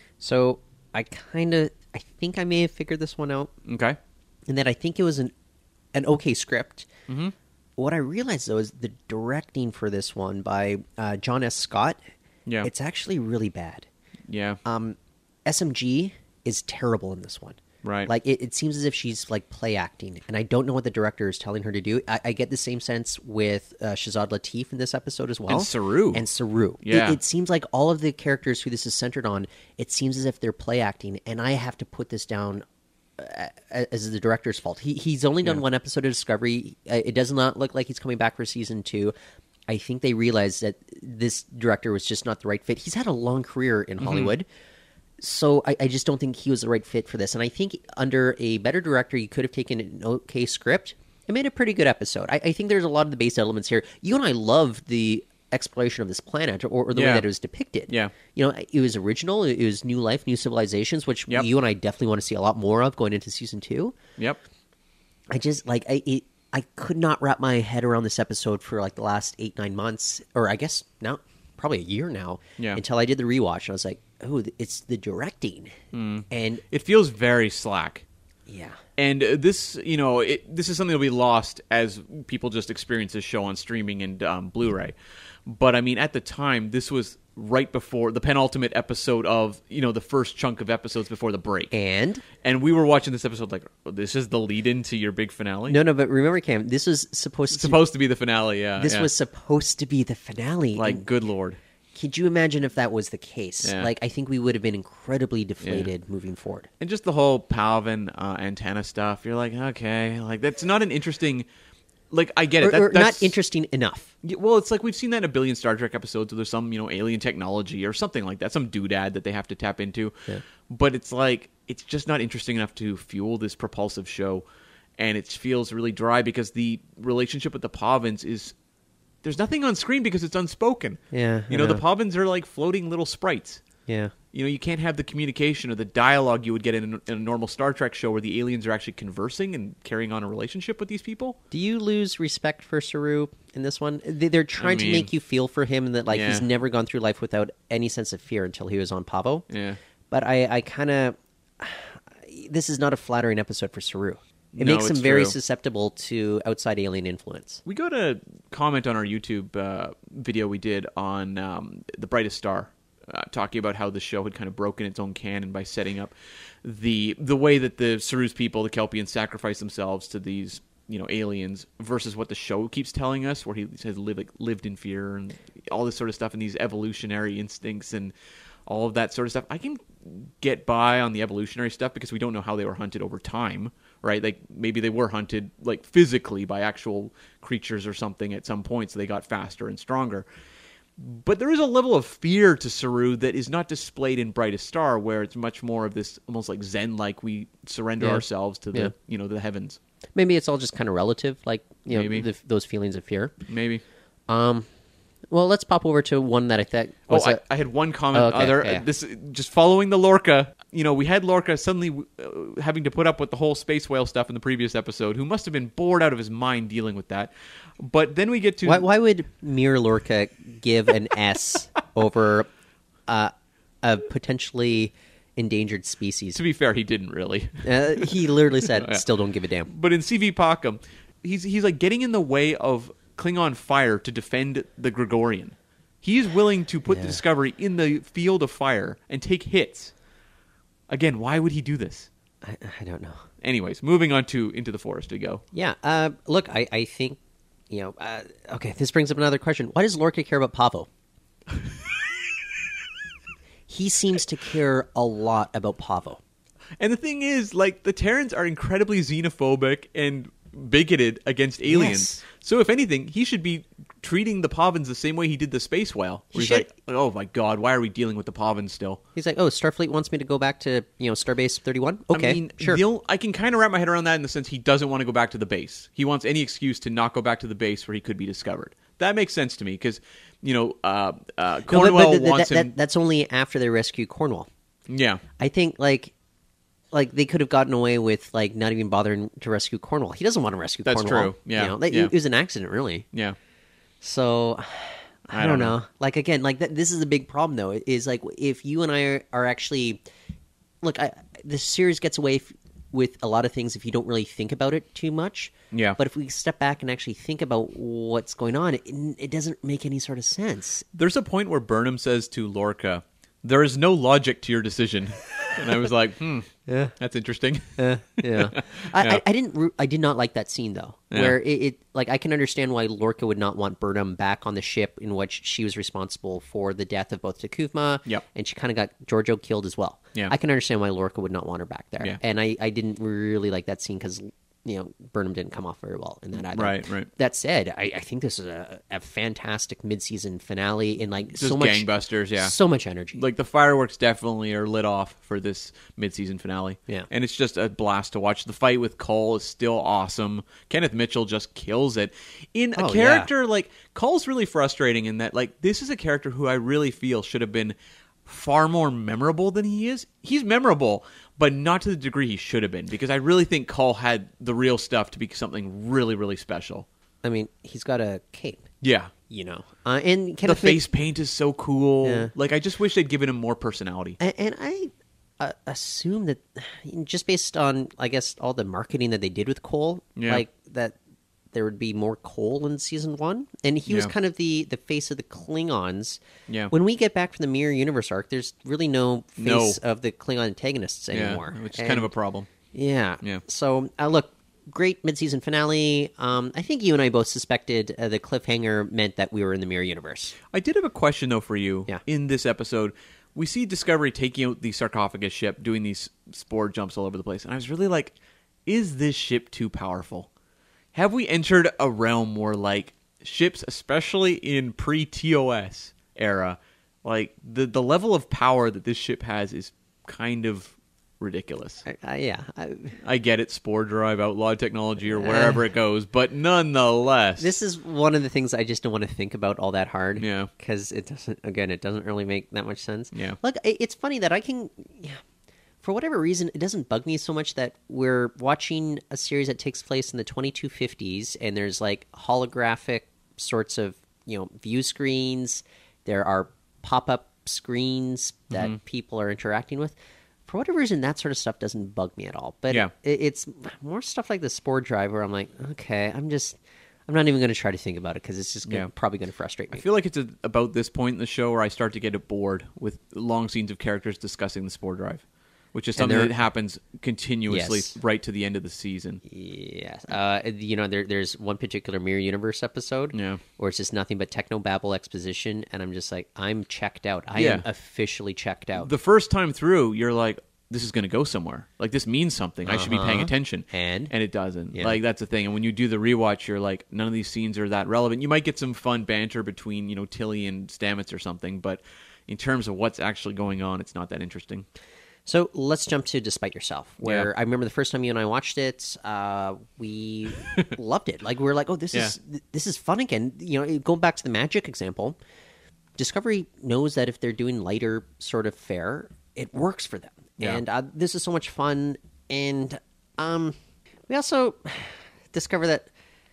So I kind of, I think I may have figured this one out, Okay. and that I think it was an an okay script. Mm-hmm. What I realized though is the directing for this one by uh, John S. Scott. Yeah. It's actually really bad. Yeah. Um, S M G is terrible in this one. Right. Like it, it seems as if she's like play acting, and I don't know what the director is telling her to do. I, I get the same sense with uh, Shazad Latif in this episode as well, And Saru. and Saru. Yeah. It, it seems like all of the characters who this is centered on, it seems as if they're play acting, and I have to put this down uh, as the director's fault. He he's only done Yeah. one episode of Discovery. Uh, It does not look like he's coming back for season two. I think they realized that this director was just not the right fit. He's had a long career in Mm-hmm. Hollywood. So I, I just don't think he was the right fit for this. And I think under a better director, you could have taken an okay script and made a pretty good episode. I, I think there's a lot of the base elements here. You and I love the exploration of this planet, or, or the way Yeah. that it was depicted. Yeah. You know, it was original. It was new life, new civilizations, which Yep. you and I definitely want to see a lot more of going into season two. Yep. I just like I it, I could not wrap my head around this episode for like the last eight nine months, or I guess now probably a year now. Yeah. Until I did the rewatch, and I was like, oh, it's the directing, Mm. and It feels very slack. yeah, And uh, this, you know, it, this is something that'll be lost as people just experience this show on streaming and um, Blu-ray. But I mean, at the time, this was right before the penultimate episode of, you know, the first chunk of episodes before the break. and And we were watching this episode like, oh, this is the lead-in to your big finale? no, no, but remember, Cam, this was supposed It's to supposed to be the finale, yeah. this yeah. was supposed to be the finale. like, and, good lord. could you imagine if that was the case? Yeah. Like, I think we would have been incredibly deflated moving forward. And just the whole Palvin uh, antenna stuff, you're like, okay, like that's not an interesting. Like, I get it. Or, That, or that's not interesting enough. Yeah, well, it's like we've seen that in a billion Star Trek episodes where there's some, you know, alien technology or something like that, some doodad that they have to tap into. Yeah. But it's like, it's just not interesting enough to fuel this propulsive show. And it feels really dry because the relationship with the Pavins is, there's nothing on screen because it's unspoken. Yeah, You know, yeah. the Pavins are like floating little sprites. Yeah. You know, you can't have the communication or the dialogue you would get in a, in a normal Star Trek show where the aliens are actually conversing and carrying on a relationship with these people. Do you lose respect for Saru in this one? They- They're trying I to mean, make you feel for him and that like yeah. he's never gone through life without any sense of fear until he was on Pavo. Yeah. But I, I kind of... This is not a flattering episode for Saru. It No, makes him it's very true. susceptible to outside alien influence. We got a comment on our YouTube uh, video we did on um, The Brightest Star, uh, talking about how the show had kind of broken its own canon by setting up the the way that the Saru's people, the Kelpians, sacrifice themselves to these, you know, aliens versus what the show keeps telling us, where he has lived, like, lived in fear and all this sort of stuff and these evolutionary instincts and all of that sort of stuff. I can get by on the evolutionary stuff because we don't know how they were hunted over time, right? Like maybe they were hunted like physically by actual creatures or something at some point, so they got faster and stronger. But there is a level of fear to Saru that is not displayed in Brightest Star, where it's much more of this almost like Zen-like, we surrender Yeah. ourselves to the, Yeah. you know, the heavens. Maybe it's all just kind of relative, like, you know, Maybe. the, those feelings of fear. Maybe. Um, well, let's pop over to one that I thought Oh, was I, a- I had one comment. Oh, okay, other yeah. this just following the Lorca. You know, we had Lorca suddenly uh, having to put up with the whole space whale stuff in the previous episode, who must have been bored out of his mind dealing with that. But then we get to Why, why would Mir Lorca give an S over uh, a potentially endangered species? to be fair, he didn't really. Uh, he literally said, Yeah. "Still don't give a damn." But in C V Packham, he's he's like getting in the way of Klingon fire to defend the Gregorian. He is willing to put the Yeah. Discovery in the field of fire and take hits. Again, why would he do this? I, I don't know. Anyways, moving on to Into the Forest we go. Yeah. Uh, look, I, I think you know. Uh, okay, this brings up another question. Why does Lorca care about Pavo? He seems to care a lot about Pavo. And the thing is, like, the Terrans are incredibly xenophobic and bigoted against aliens. Yes. So if anything, he should be treating the Pavins the same way he did the space whale. He Where he's should. like, oh my god, why are we dealing with the Pavins still? He's like, "Oh, Starfleet wants me to go back to you know Starbase thirty-one." Okay, I mean, sure. the ol- I can kind of wrap my head around that in the sense he doesn't want to go back to the base. He wants any excuse to not go back to the base where he could be discovered. That makes sense to me because, you know, uh, uh, No, but- Cornwell but th- wants that, him. that, that's only after they rescue Cornwall. yeah. I think like like they could have gotten away with like not even bothering to rescue Cornwall. He doesn't want to rescue That's Cornwall. true. Yeah. You know, like, Yeah. It was an accident, really. Yeah. So I, I don't don't know. know. Like again, like th- this is a big problem though. Is like if you and I are, are actually look, I, the series gets away f- with a lot of things if you don't really think about it too much. Yeah. But if we step back and actually think about what's going on, it, it doesn't make any sort of sense. There's a point where Burnham says to Lorca, "There is no logic to your decision," and I was like, "Hmm, Yeah. that's interesting." Yeah, yeah. I, Yeah. I, I didn't. ru- I did not like that scene though, Yeah. where it, it like I can understand why Lorca would not want Burnham back on the ship in which she was responsible for the death of both Takufma, Yep. and she kind of got Giorgio killed as well. Yeah. I can understand why Lorca would not want her back there, Yeah. and I, I didn't really like that scene because you know Burnham didn't come off very well in that either. Right, right. That said, I, I think this is a, a fantastic mid-season finale in like Just so much gangbusters, yeah. so much energy. Like the fireworks definitely are lit off for this mid-season finale. Yeah. And it's just a blast to watch. The fight with Cole is still awesome. Kenneth Mitchell just kills it. In a Oh, character like Cole's really frustrating in that like this is a character who I really feel should have been far more memorable than he is. He's memorable, but not to the degree he should have been because I really think Cole had the real stuff to be something really really special. I mean, he's got a cape, Yeah. you know, uh, and The Kenneth Mitch- face paint is so cool. Yeah. Like I just wish they'd given him more personality. And, and I uh, assume that just based on, I guess, all the marketing that they did with Cole, Yeah. like that there would be more Cole in season one, and he was Yeah. kind of the the face of the Klingons. Yeah. When we get back from the Mirror Universe arc, there's really no face No. of the Klingon antagonists anymore, Yeah, which is And- kind of a problem. yeah. Yeah. So uh, look, great mid-season finale. Um, I think you and I both suspected uh, the cliffhanger meant that we were in the Mirror Universe. I did have a question, though, for you. Yeah. In this episode, we see Discovery taking out the sarcophagus ship, doing these spore jumps all over the place. And I was really like, is this ship too powerful? Have we entered a realm where, like, ships, especially in pre-T O S era, like, the, the level of power that this ship has is kind of ridiculous. I, I, yeah. I, I get it, spore drive, outlawed technology, or wherever uh, it goes, but nonetheless. This is one of the things I just don't want to think about all that hard. Yeah. Because it doesn't, again, it doesn't really make that much sense. Yeah. Look, it's funny that I can, yeah, for whatever reason, it doesn't bug me so much that we're watching a series that takes place in the twenty-two fifties, and there's like holographic sorts of, you know, view screens. There are pop-up screens that mm-hmm. people are interacting with. For whatever reason, that sort of stuff doesn't bug me at all. But yeah. it, it's more stuff like the spore drive where I'm like, okay, I'm just, I'm not even going to try to think about it because it's just gonna, yeah. probably going to frustrate me. I feel like it's a, about this point in the show where I start to get bored with long scenes of characters discussing the spore drive, which is something that happens continuously yes. right to the end of the season. Yes. Uh, you know, there, there's one particular Mirror Universe episode yeah. where it's just nothing but technobabble exposition, and I'm just like, I'm checked out. I yeah. am officially checked out. The first time through, you're like, this is going to go somewhere. Like, this means something. I should be paying attention. And? And it doesn't. Yeah. Like, that's the thing. And when you do the rewatch, you're like, none of these scenes are that relevant. You might get some fun banter between, you know, Tilly and Stamets or something, but in terms of what's actually going on, it's not that interesting. So let's jump to Despite Yourself, where yeah. I remember the first time you and I watched it, uh, we loved it. Like, we were like, oh, this yeah. is this is fun again. You know, going back to the magic example, Discovery knows that if they're doing lighter sort of fare, it works for them. Yeah. And uh, this is so much fun. And um, we also discover that,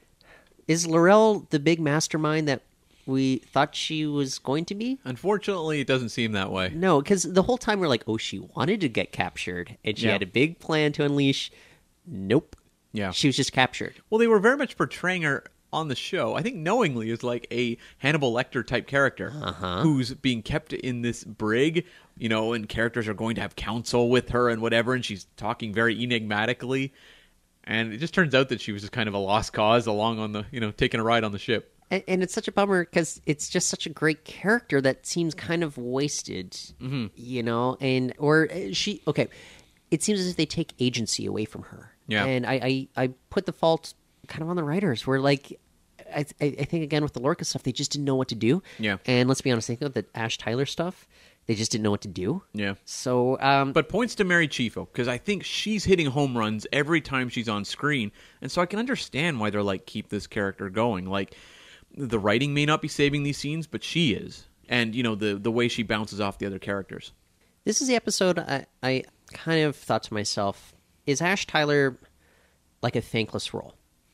is L'Rell the big mastermind that we thought she was going to be? Unfortunately, it doesn't seem that way. No, because the whole time we're like, oh, she wanted to get captured, and she yeah. had a big plan to unleash. Nope. Yeah. She was just captured. Well, they were very much portraying her on the show, I think knowingly, as like a Hannibal Lecter type character uh-huh. who's being kept in this brig, you know, and characters are going to have counsel with her and whatever, and she's talking very enigmatically. And it just turns out that she was just kind of a lost cause along on the, you know, taking a ride on the ship. And, and it's such a bummer because it's just such a great character that seems kind of wasted, mm-hmm. you know, and, or she, okay, it seems as if they take agency away from her. Yeah. And I, I, I put the fault kind of on the writers where, like, I, I think, again, with the Lorca stuff, they just didn't know what to do. Yeah. And let's be honest, I think of the Ash Tyler stuff, they just didn't know what to do. Yeah. So, um... But points to Mary Chieffo, because I think she's hitting home runs every time she's on screen, and so I can understand why they're like, keep this character going. Like, the writing may not be saving these scenes, but she is. And, you know, the, the way she bounces off the other characters. This is the episode I, I kind of thought to myself, is Ash Tyler like a thankless role?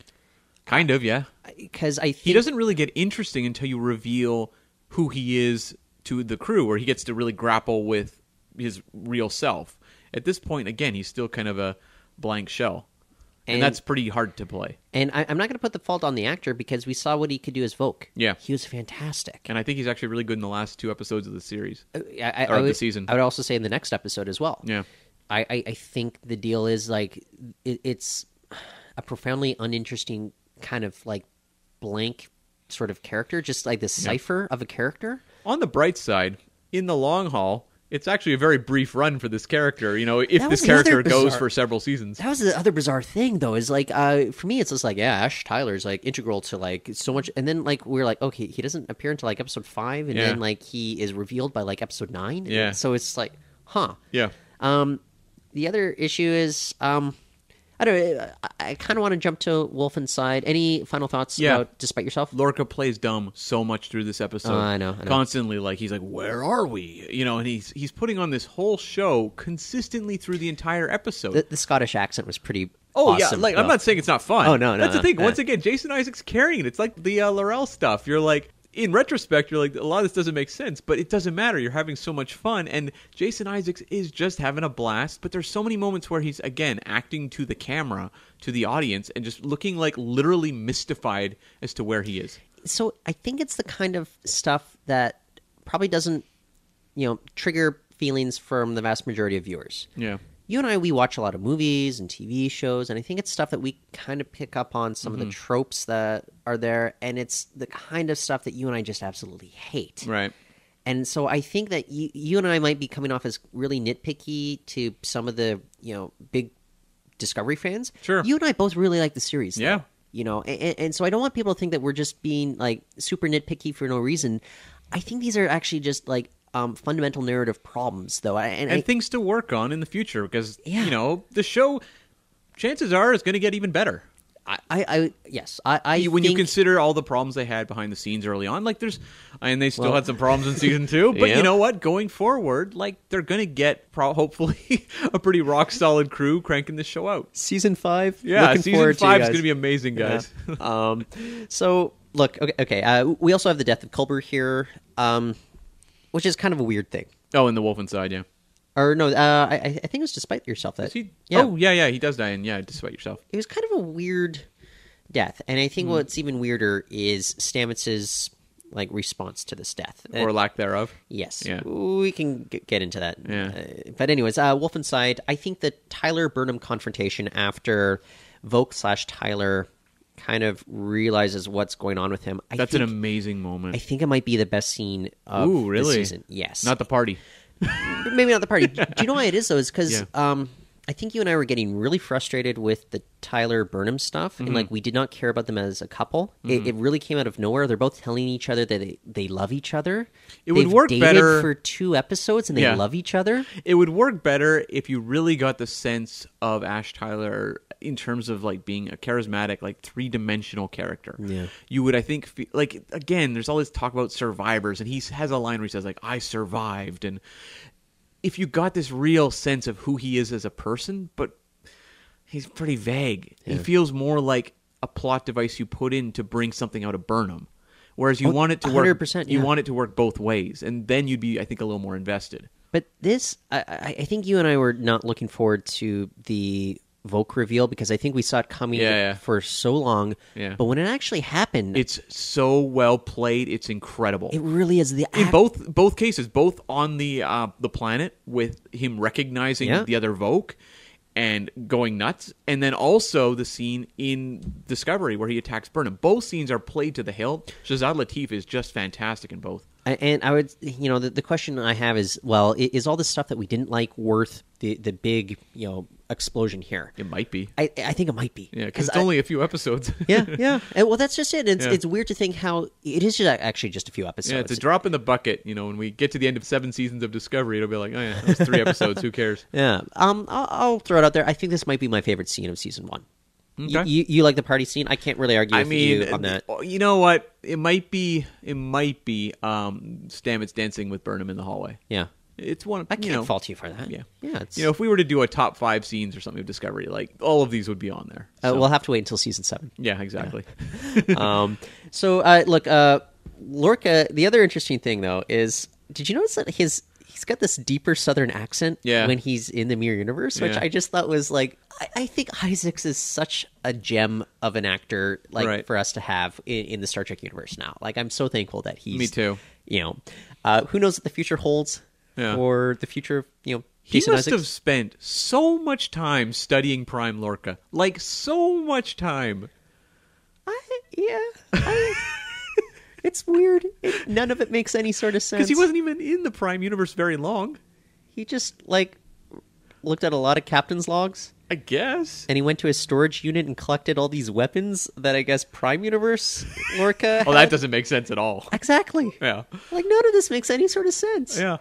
Kind of, yeah. Because I think... He doesn't really get interesting until you reveal who he is to the crew, where he gets to really grapple with his real self. At this point, again, he's still kind of a blank shell. And, and that's pretty hard to play. And I, I'm not going to put the fault on the actor, because we saw what he could do as Voq. Yeah. He was fantastic. And I think he's actually really good in the last two episodes of the series. I, I, or I of would, the season. I would also say in the next episode as well. Yeah. I, I, I think the deal is, like, it, it's a profoundly uninteresting kind of, like, blank sort of character, just like the cipher yeah. of a character. On the bright side, in the long haul, it's actually a very brief run for this character, you know, if this character goes for several seasons. That was the other bizarre thing, though, is, like, uh, for me, it's just like, yeah, Ash Tyler's, like, integral to, like, so much, and then, like, we're like, okay, he doesn't appear until, like, episode five, and yeah. then, like, he is revealed by, like, episode nine. Yeah. So it's like, huh. Yeah. Um, the other issue is, um... I don't know, I, I kind of want to jump to Wolfen's side. Any final thoughts yeah. about Despite Yourself? Lorca plays dumb so much through this episode. Oh, I know, I know. Constantly, like, he's like, where are we? You know, and he's he's putting on this whole show consistently through the entire episode. The, the Scottish accent was pretty Oh, awesome. yeah, like, though. I'm not saying it's not fun. Oh, no, no, That's the no, thing. no. Once again, Jason Isaacs carrying it. It's like the uh, L'Rell stuff. You're like, in retrospect, you're like, a lot of this doesn't make sense, but it doesn't matter. You're having so much fun, and Jason Isaacs is just having a blast, but there's so many moments where he's, again, acting to the camera, to the audience, and just looking, like, literally mystified as to where he is. So I think it's the kind of stuff that probably doesn't, you know, trigger feelings from the vast majority of viewers. Yeah. you and I, we watch a lot of movies and T V shows, and I think it's stuff that we kind of pick up on some mm-hmm. of the tropes that are there, and it's the kind of stuff that you and I just absolutely hate. Right. And so I think that you, you and I might be coming off as really nitpicky to some of the, you know, big Discovery fans. Sure. You and I both really like the series. Though, yeah. You know, and, and so I don't want people to think that we're just being like super nitpicky for no reason. I think these are actually just like um, fundamental narrative problems, though. I, and and I, things to work on in the future because, yeah. you know, the show, chances are, is going to get even better. I, I, I yes, I, I when think... you consider all the problems they had behind the scenes early on, like there's, and they still well, had some problems in season two. But yeah. you know what? Going forward, like they're gonna get pro- hopefully a pretty rock solid crew cranking this show out. Season five, yeah, looking season forward five to is gonna be amazing, guys. Yeah. um, so look, okay, okay. Uh, we also have the death of Culber here, um, which is kind of a weird thing. Oh, in the Wolfenside, yeah. Or no, uh, I, I think it was Despite Yourself. That he, yeah. Oh, yeah, yeah, he does die in yeah, Despite Yourself. It was kind of a weird death, and I think mm. what's even weirder is Stamets's like response to this death, or and, lack thereof. Yes, yeah. we can g- get into that. Yeah. Uh, but anyways, uh, Wolfenside. I think the Tyler Burnham confrontation after Voke slash Tyler kind of realizes what's going on with him. I That's think, an amazing moment. I think it might be the best scene of Ooh, really? the season. Yes, not the party. Maybe not the party. Do you know why it is though? Is because yeah. um, I think you and I were getting really frustrated with the Tyler Burnham stuff, mm-hmm. and like we did not care about them as a couple. Mm-hmm. It, it really came out of nowhere. They're both telling each other that they, they love each other. It They've would work dated better for two episodes, and they yeah. love each other. It would work better if you really got the sense of Ash Tyler in terms of like being a charismatic, like three dimensional character. Yeah. You would, I think, feel, like again, there's all this talk about survivors, and he has a line where he says like, "I survived," and if you got this real sense of who he is as a person, but he's pretty vague. Yeah. He feels more like a plot device you put in to bring something out of Burnham. Whereas you Oh, want it to one hundred work, percent, you yeah. want it to work both ways, and then you'd be, I think, a little more invested. But this, I, I I think you and I were not looking forward to the Voke reveal because I think we saw it coming Yeah, yeah. for so long. Yeah. But when it actually happened, It's so well played; it's incredible. it really is the in act- both both cases, both on the uh, the planet with him recognizing Yeah. the other Voke and going nuts, and then also the scene in Discovery where he attacks Burnham. Both scenes are played to the hilt. Shazad Latif is just fantastic in both. And I would, you know, the, the question I have is, well, i- is all the stuff that we didn't like worth the, the big, you know, explosion here? It might be, I, I think it might be. yeah, because it's I- only a few episodes. yeah, yeah. And, well, that's just it. It's Yeah. it's weird to think how it is just actually just a few episodes. Yeah, it's a drop in the bucket. You know, when we get to the end of seven seasons of Discovery, it'll be like, oh yeah, that was three episodes. Who cares? Yeah. Um, I'll, I'll throw it out there. I think this might be my favorite scene of season one. Okay. You, you you like the party scene? I can't really argue I with mean, you on that. you know what? It might be. It might be. Um, Stamets dancing with Burnham in the hallway. Yeah. It's one. I you can't know, fault you for that. Yeah, Yeah. It's, You know, if we were to do a top five scenes or something of Discovery, like all of these would be on there. uh, So, we'll have to wait until season seven. yeah, exactly. um, so uh, look, uh, Lorca. The other interesting thing, though, is did you notice that his he's got this deeper Southern accent Yeah. when he's in the Mirror Universe, which Yeah. I just thought was like I, I think Isaacs is such a gem of an actor, like Right. for us to have in, in the Star Trek universe now. Like I'm so thankful that he's Me too. You know, uh, who knows what the future holds Yeah. for the future of you know. He Jason must Isaacs. have spent so much time studying Prime Lorca, like so much time. I, yeah. I, it's weird. It, none of it makes any sort of sense. Because he wasn't even in the Prime universe very long. He just like looked at a lot of captain's logs, I guess. and he went to his storage unit and collected all these weapons that I guess Prime Universe Lorca. Oh, had. that doesn't make sense at all. exactly. Yeah. Like none of this makes any sort of sense. Yeah.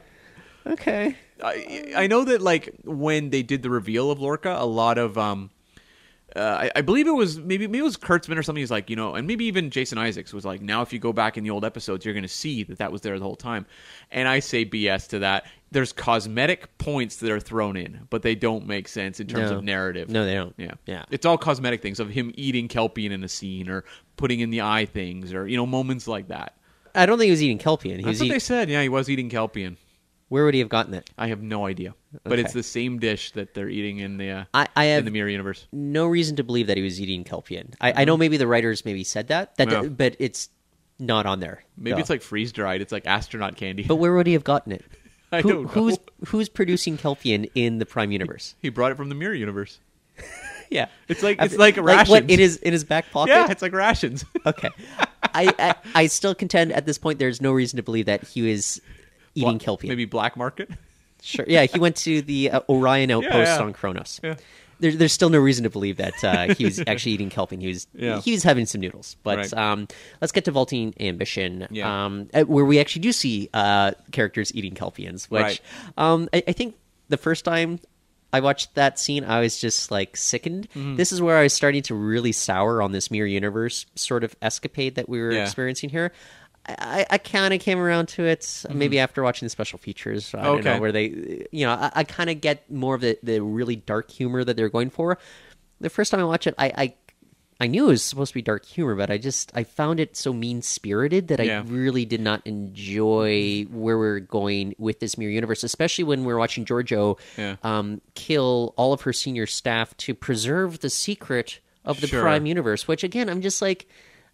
Okay. I I know that like when they did the reveal of Lorca, a lot of um, uh, I, I believe it was maybe maybe it was Kurtzman or something. He's like, you know, and maybe even Jason Isaacs was like, now if you go back in the old episodes, you're going to see that that was there the whole time. And I say B S to that. There's cosmetic points that are thrown in, but they don't make sense in terms No. of narrative. No, they don't. Yeah, Yeah. It's all cosmetic things of him eating Kelpian in a scene or putting in the eye things or you know moments like that. I don't think he was eating Kelpian. He That's was what eat- they said. Yeah, he was eating Kelpian. Where would he have gotten it? I have no idea, but Okay. it's the same dish that they're eating in the uh, I, I have in the Mirror Universe. no reason to believe that he was eating Kelpian. I, I know maybe the writers maybe said that, that Yeah. but it's not on there. Maybe though. it's like freeze dried. It's like astronaut candy. But where would he have gotten it? I Who, don't know. who's who's producing Kelpian in the Prime universe? He brought it from the Mirror Universe. Yeah, It's like it's I- like rations. what in his in his back pocket. yeah, it's like rations. Okay. I, I I still contend at this point there's no reason to believe that he was eating Kelpian. Maybe black market. Sure. Yeah, he went to the uh, Orion outpost yeah. on Kronos. Yeah. There, there's still no reason to believe that uh, he was actually eating Kelpian. He was Yeah. he was having some noodles. But Right. um, let's get to Vaulting Ambition, Yeah. um, uh, where we actually do see uh, characters eating Kelpians. Which Right. um, I, I think the first time I watched that scene, I was just like sickened. Mm-hmm. This is where I was starting to really sour on this Mirror Universe sort of escapade that we were Yeah. experiencing here. I, I kind of came around to it maybe after watching the special features. I don't Mm-hmm. Okay. know, where they, you know, I, I kind of get more of the, the really dark humor that they're going for. The first time I watched it, I, I I knew it was supposed to be dark humor, but I just I found it so mean spirited that Yeah. I really did not enjoy where we're going with this Mirror Universe, especially when we're watching Giorgio Yeah. um, kill all of her senior staff to preserve the secret of the Sure. Prime Universe. Which again, I'm just like,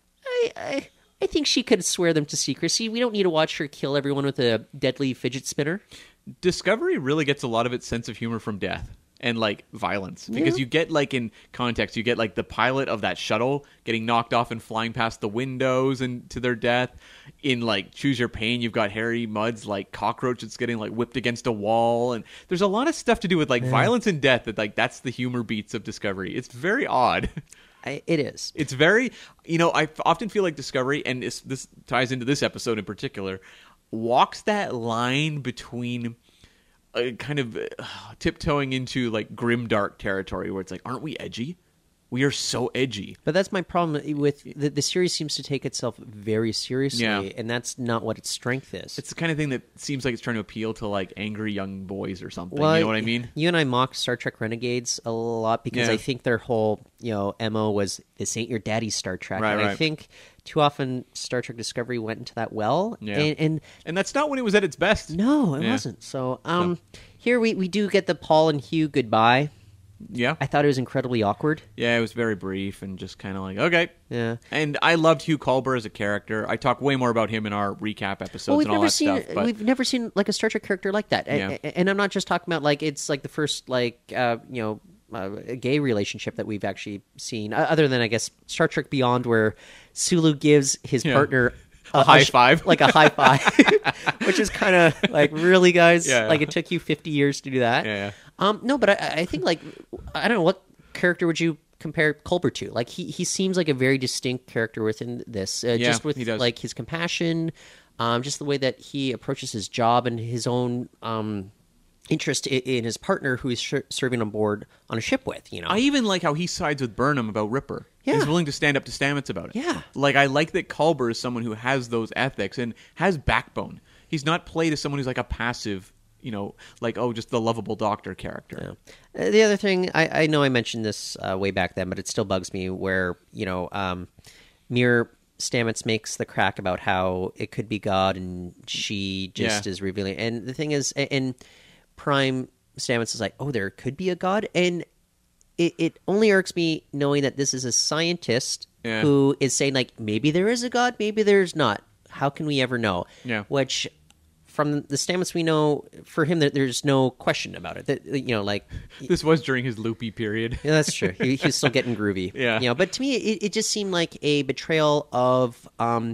I. I I think she could swear them to secrecy. We don't need to watch her kill everyone with a deadly fidget spinner. Discovery really gets a lot of its sense of humor from death and like violence because you get like in context you get like the pilot of that shuttle getting knocked off and flying past the windows and to their death. In like Choose Your Pain, you've got Harry Mudd's like cockroach that's getting like whipped against a wall, and there's a lot of stuff to do with like violence and death that like that's the humor beats of Discovery. It's very odd. I, it is. It's very, you know, I often feel like Discovery, and this, this ties into this episode in particular, walks that line between uh, kind of uh, tiptoeing into like grimdark territory where it's like, aren't we edgy? We are so edgy. But that's my problem with the, the series seems to take itself very seriously, Yeah. and that's not what its strength is. It's the kind of thing that seems like it's trying to appeal to like angry young boys or something. Well, you know what I mean? You and I mock Star Trek Renegades a lot because Yeah. I think their whole, you know, M O was this ain't your daddy's Star Trek. Right, and I right. think too often Star Trek Discovery went into that well. Yeah. And, and And that's not when it was at its best. no, it Yeah. wasn't. So um, here we, we do get the Paul and Hugh goodbye. Yeah. I thought it was incredibly awkward. Yeah, it was very brief and just kind of like, okay. Yeah. And I loved Hugh Culber as a character. I talk way more about him in our recap episodes Well, we've and all never that seen stuff. But we've never seen like a Star Trek character like that, Yeah. and, and I'm not just talking about like it's like the first like uh, you know uh, a gay relationship that we've actually seen, uh, other than I guess Star Trek Beyond, where Sulu gives his Yeah. partner A high five. like a high five, which is kind of like really, guys, Yeah, yeah. like it took you fifty years to do that. Yeah, yeah. Um, no, but I, I think like I don't know what character would you compare Culber to? Like he he seems like a very distinct character within this, uh, Yeah, just with he does. like his compassion, um, just the way that he approaches his job and his own um, interest in, in his partner who he's sh- serving on board on a ship with. You know, I even like how he sides with Burnham about Ripper. Yeah. He's willing to stand up to Stamets about it. Yeah. Like, I like that Culber is someone who has those ethics and has backbone. He's not played as someone who's like a passive, you know, like, oh, just the lovable doctor character. Uh, the other thing, I, I know I mentioned this uh, way back then, but it still bugs me where, you know, um, Mir Stamets makes the crack about how it could be God and she just Yeah. is revealing. And the thing is, a- and Prime Stamets is like, oh, there could be a God. And it, it only irks me knowing that this is a scientist Yeah. who is saying, like, maybe there is a God, maybe there's not. How can we ever know? Yeah. Which, from the Stamets we know, for him, there- there's no question about it. That, you know, like, This was during his loopy period. yeah, that's true. He, he's still getting groovy. Yeah. You know, but to me, it, it just seemed like a betrayal of um,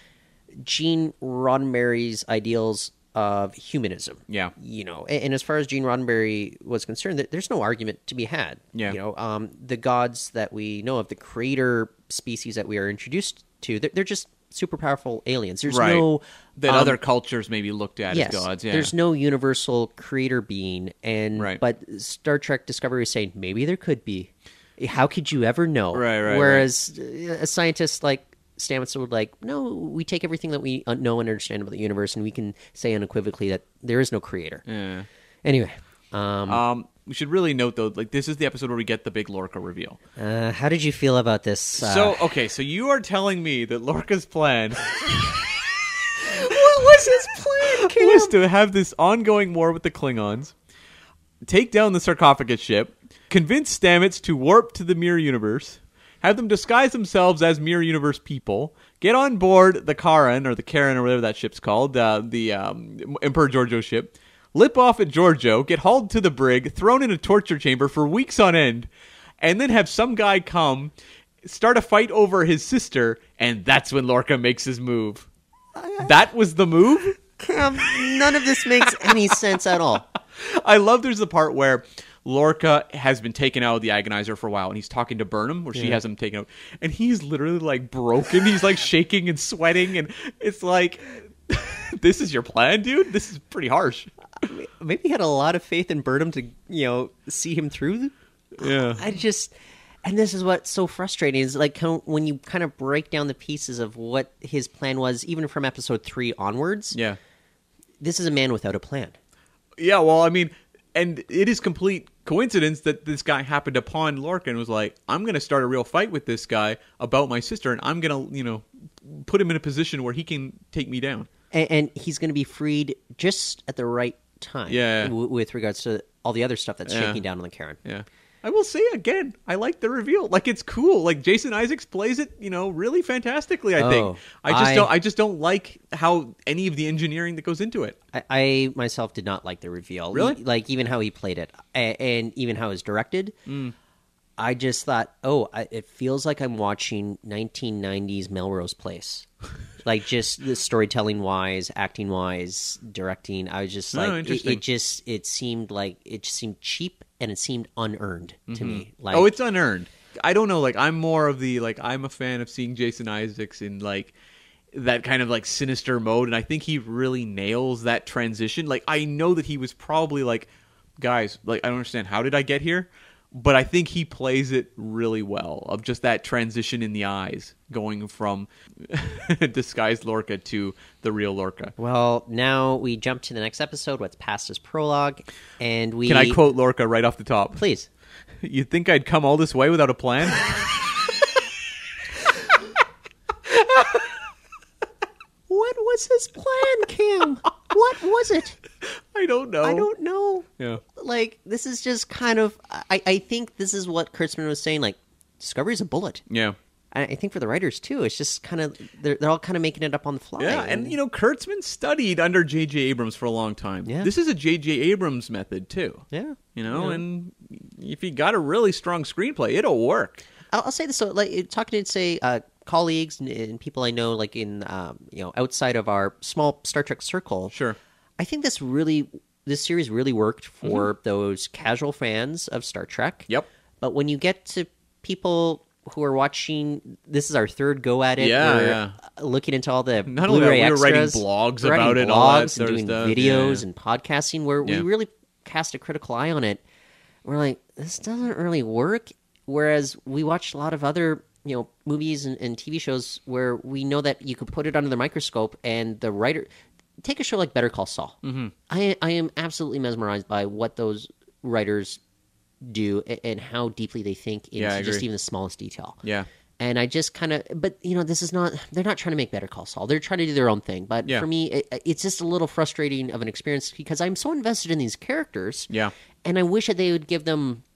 Gene Roddenberry's ideals of humanism. Yeah. You know, and, and as far as Gene Roddenberry was concerned, there- there's no argument to be had. Yeah. You know, um, the gods that we know of, the creator species that we are introduced to, they're, they're just super powerful aliens. There's Right. no That um, other cultures maybe looked at yes, as gods. Yeah. there's no universal creator being, and Right. but Star Trek Discovery is saying maybe there could be. How could you ever know? Right, right, Whereas uh, a scientist like Stamets would like, no, we take everything that we uh, know and understand about the universe, and we can say unequivocally that there is no creator. Yeah. Anyway, um, Um, we should really note, though, like, this is the episode where we get the big Lorca reveal. uh, how did you feel about this? Uh, So, okay, so you are telling me that Lorca's plan what was his plan, Cam? was to have this ongoing war with the Klingons, take down the sarcophagus ship, convince Stamets to warp to the Mirror Universe, have them disguise themselves as Mirror Universe people, get on board the Karen, or the Karen, or whatever that ship's called, uh, the um, Emperor Giorgio ship, lip off at Giorgio, get hauled to the brig, thrown in a torture chamber for weeks on end, and then have some guy come, start a fight over his sister, and that's when Lorca makes his move. That was the move? Cam, none of this makes any sense at all. I love there's the part where Lorca has been taken out of the agonizer for a while, and he's talking to Burnham, where she Yeah. has him taken out, and he's literally like broken. He's like shaking and sweating, and it's like, this is your plan, dude? This is pretty harsh. Maybe he had a lot of faith in Burnham to, you know, see him through. Yeah. I just, and this is what's so frustrating is like how, when you kind of break down the pieces of what his plan was, even from episode three onwards. Yeah. This is a man without a plan. Yeah, well, I mean, and it is complete coincidence that this guy happened upon Lorca and was like, I'm going to start a real fight with this guy about my sister, and I'm going to, you know, put him in a position where he can take me down. And, and he's going to be freed just at the right time. Yeah. W- with regards to all the other stuff that's Yeah. shaking down on the Karen. Yeah. I will say again, I like the reveal. Like, it's cool. Like, Jason Isaacs plays it, you know, really fantastically, I Oh, think. I just I- don't I just don't like how any of the engineering that goes into it. I, I myself did not like the reveal. Really? E- Like, even how he played it. A- and even how it was directed. Mm. I just thought, oh, I, it feels like I'm watching nineteen nineties Melrose Place. Like, just the storytelling wise, acting wise, directing. I was just Oh, like, it, interesting. it just, it seemed like, it just seemed cheap and it seemed unearned to me. Like, Oh, it's unearned. I don't know. Like, I'm more of the, like, I'm a fan of seeing Jason Isaacs in, like, that kind of, like, sinister mode. And I think he really nails that transition. Like, I know that he was probably like, guys, like, I don't understand. How did I get here? But I think he plays it really well, of just that transition in the eyes, going from disguised Lorca to the real Lorca. well, now we jump to the next episode, what's past as prologue, and we... Can I quote Lorca right off the top? Please. You'd think I'd come all this way without a plan? What was his plan, Cam? What was it? I don't know. I don't know. Yeah. Like, this is just kind of... I, I think this is what Kurtzman was saying, like, Discovery's a bullet. Yeah. And I think for the writers, too, it's just kind of... They're, they're all kind of making it up on the fly. Yeah, and, you know, Kurtzman studied under J J. Abrams for a long time. Yeah. This is a J J. Abrams method, too. Yeah. You know, Yeah. and if you got a really strong screenplay, it'll work. I'll, I'll say this, so, like, talking to, say, uh, colleagues and, and people I know, like, in, um, you know, outside of our small Star Trek circle... Sure. I think this really... This series really worked for those casual fans of Star Trek. Yep. But when you get to people who are watching, this is our third go at it. Yeah, we're yeah. looking into all the Not only that, Blu-ray we were writing extras, blogs we're writing about it and all that blogs sort and of doing stuff. videos Yeah. and podcasting, where Yeah. we really cast a critical eye on it. We're like, this doesn't really work. Whereas we watched a lot of other, you know, movies and, and T V shows where we know that you could put it under the microscope and the writer. Take a show like Better Call Saul. Mm-hmm. I I am absolutely mesmerized by what those writers do and, and how deeply they think into Yeah, I just agree. even the smallest detail. Yeah. And I just kind of, but you know, this is not. They're not trying to make Better Call Saul. They're trying to do their own thing. But Yeah. for me, it, it's just a little frustrating of an experience because I'm so invested in these characters. Yeah. And I wish that they would give them,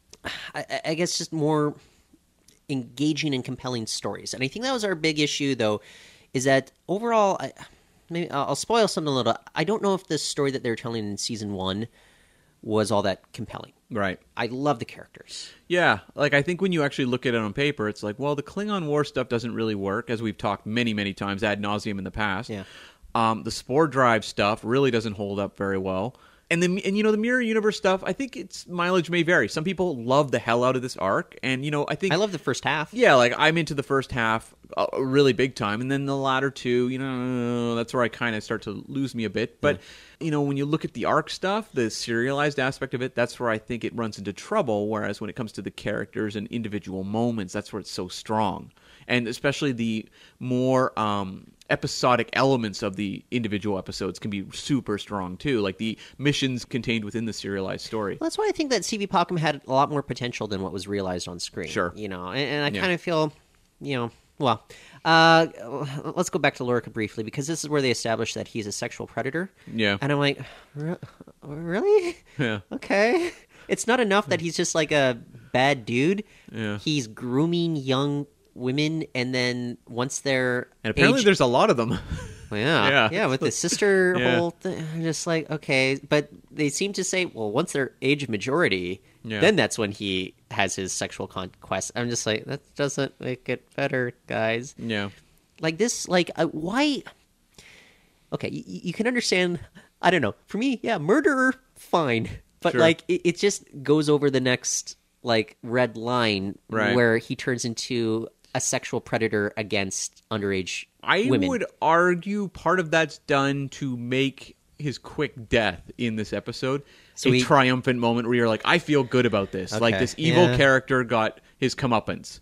I, I guess, just more engaging and compelling stories. And I think that was our big issue, though, is that overall, I, maybe I'll I'll spoil something a little. I don't know if the story that they're telling in season one was all that compelling. Right. I love the characters. Yeah, like I think when you actually look at it on paper, it's like, well, the Klingon War stuff doesn't really work, as we've talked many, many times ad nauseum in the past. Yeah. Um, the Spore Drive stuff really doesn't hold up very well. And the and you know the Mirror Universe stuff, I think its mileage may vary. Some people love the hell out of this arc, and you know I think I love the first half. yeah, like I'm into the first half uh, really big time, and then the latter two, you know, that's where I kind of start to lose me a bit. But you know, when you look at the arc stuff, the serialized aspect of it, that's where I think it runs into trouble. Whereas when it comes to the characters and individual moments, that's where it's so strong, and especially the more um, episodic elements of the individual episodes can be super strong too, like the missions contained within the serialized story. Well, that's why I think that C V Popham had a lot more potential than what was realized on screen. Sure. You know, and, and I Yeah. kind of feel, you know, well, uh, let's go back to Lorca briefly, because this is where they establish that he's a sexual predator. Yeah. And I'm like, "Re- really? Yeah. Okay. It's not enough that he's just like a bad dude. Yeah. He's grooming young women, and then once they're And apparently aged- there's a lot of them. Yeah, Yeah. yeah, with the sister Yeah. whole thing. I'm just like, okay, but they seem to say, well, once they're age of majority, Yeah. then that's when he has his sexual conquest. I'm just like, that doesn't make it better, guys. Yeah. Like this, like uh, why? Okay, you, you can understand. I don't know. For me, yeah, murderer, fine, but Sure. like it, it just goes over the next like red line Right. where he turns into a sexual predator against underage I women. would argue part of that's done to make his quick death in this episode So a he- triumphant moment where you're like, I feel good about this. Like, Okay. this evil Yeah. character got his comeuppance.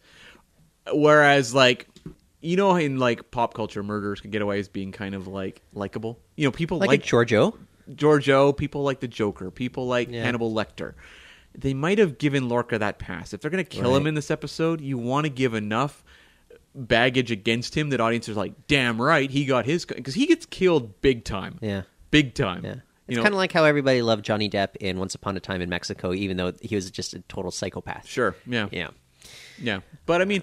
Whereas, like, you know, in, like, pop culture, murderers can get away as being kind of, like, likable. You know, people like, like a Giorgio. Giorgio, people like the Joker, people like Yeah. Hannibal Lecter. They might have given Lorca that pass. If they're going to kill him Right. in this episode, you want to give enough baggage against him that audiences are like, damn right, he got his... Because he gets killed big time. Yeah. Big time. Yeah. You It's know, kind of like how everybody loved Johnny Depp in Once Upon a Time in Mexico, even though he was just a total psychopath. Sure, yeah. Yeah. Yeah. But, I mean...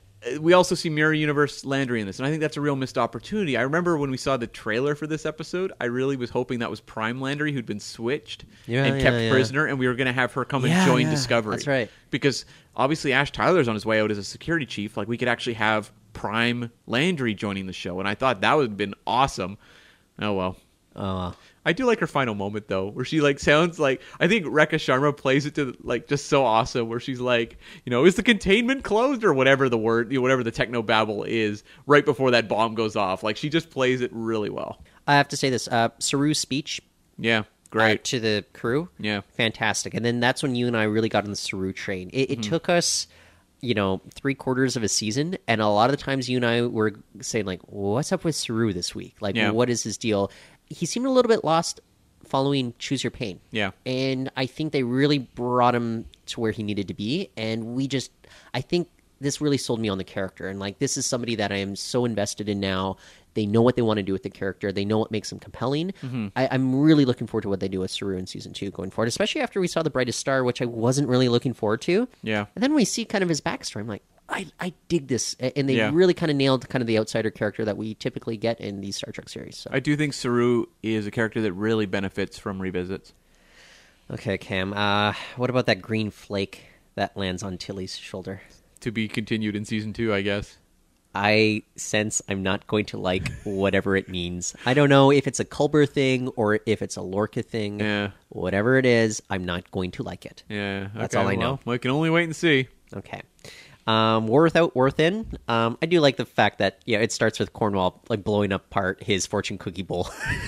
We also see Mirror Universe Landry in this, and I think that's a real missed opportunity. I remember when we saw the trailer for this episode, I really was hoping that was Prime Landry who'd been switched Yeah, and yeah, kept yeah. prisoner, and we were going to have her come Yeah, and join yeah, Discovery. that's right. Because obviously Ash Tyler's on his way out as a security chief. Like, we could actually have Prime Landry joining the show, and I thought that would have been awesome. Oh, well. Uh, I do like her final moment though, where she like sounds like I think Rekha Sharma plays it to like just so awesome, where she's like, you know, is the containment closed or whatever the word, you know, whatever the techno babble is, right before that bomb goes off. Like she just plays it really well. I have to say this. Uh, Saru's speech Yeah, uh, great. to the crew, Yeah. fantastic. And then that's when you and I really got on the Saru train. It, Mm-hmm. it took us, you know, three quarters of a season, and a lot of the times you and I were saying like, what's up with Saru this week? Like, Yeah. what is his deal? He seemed a little bit lost following Choose Your Pain. Yeah. And I think they really brought him to where he needed to be. And we just, I think this really sold me on the character. And like, this is somebody that I am so invested in now. They know what they want to do with the character. They know what makes him compelling. Mm-hmm. I, I'm really looking forward to what they do with Saru in season two going forward, especially after we saw The Brightest Star, which I wasn't really looking forward to. Yeah. And then we see kind of his backstory. I'm like, I, I dig this. And they Yeah. really kind of nailed kind of the outsider character that we typically get in these Star Trek series. So. I do think Saru is a character that really benefits from revisits. Okay, Cam. Uh, what about that green flake that lands on Tilly's shoulder? To be continued in season two, I guess. I sense I'm not going to like whatever it means. I don't know if it's a Culber thing or if it's a Lorca thing. Yeah. Whatever it is, I'm not going to like it. Yeah, That's okay, all I know. well, we can only wait and see. Okay. Um, War Without, War Within. Um, I do like the fact that yeah, it starts with Cornwall like blowing apart his fortune cookie bowl.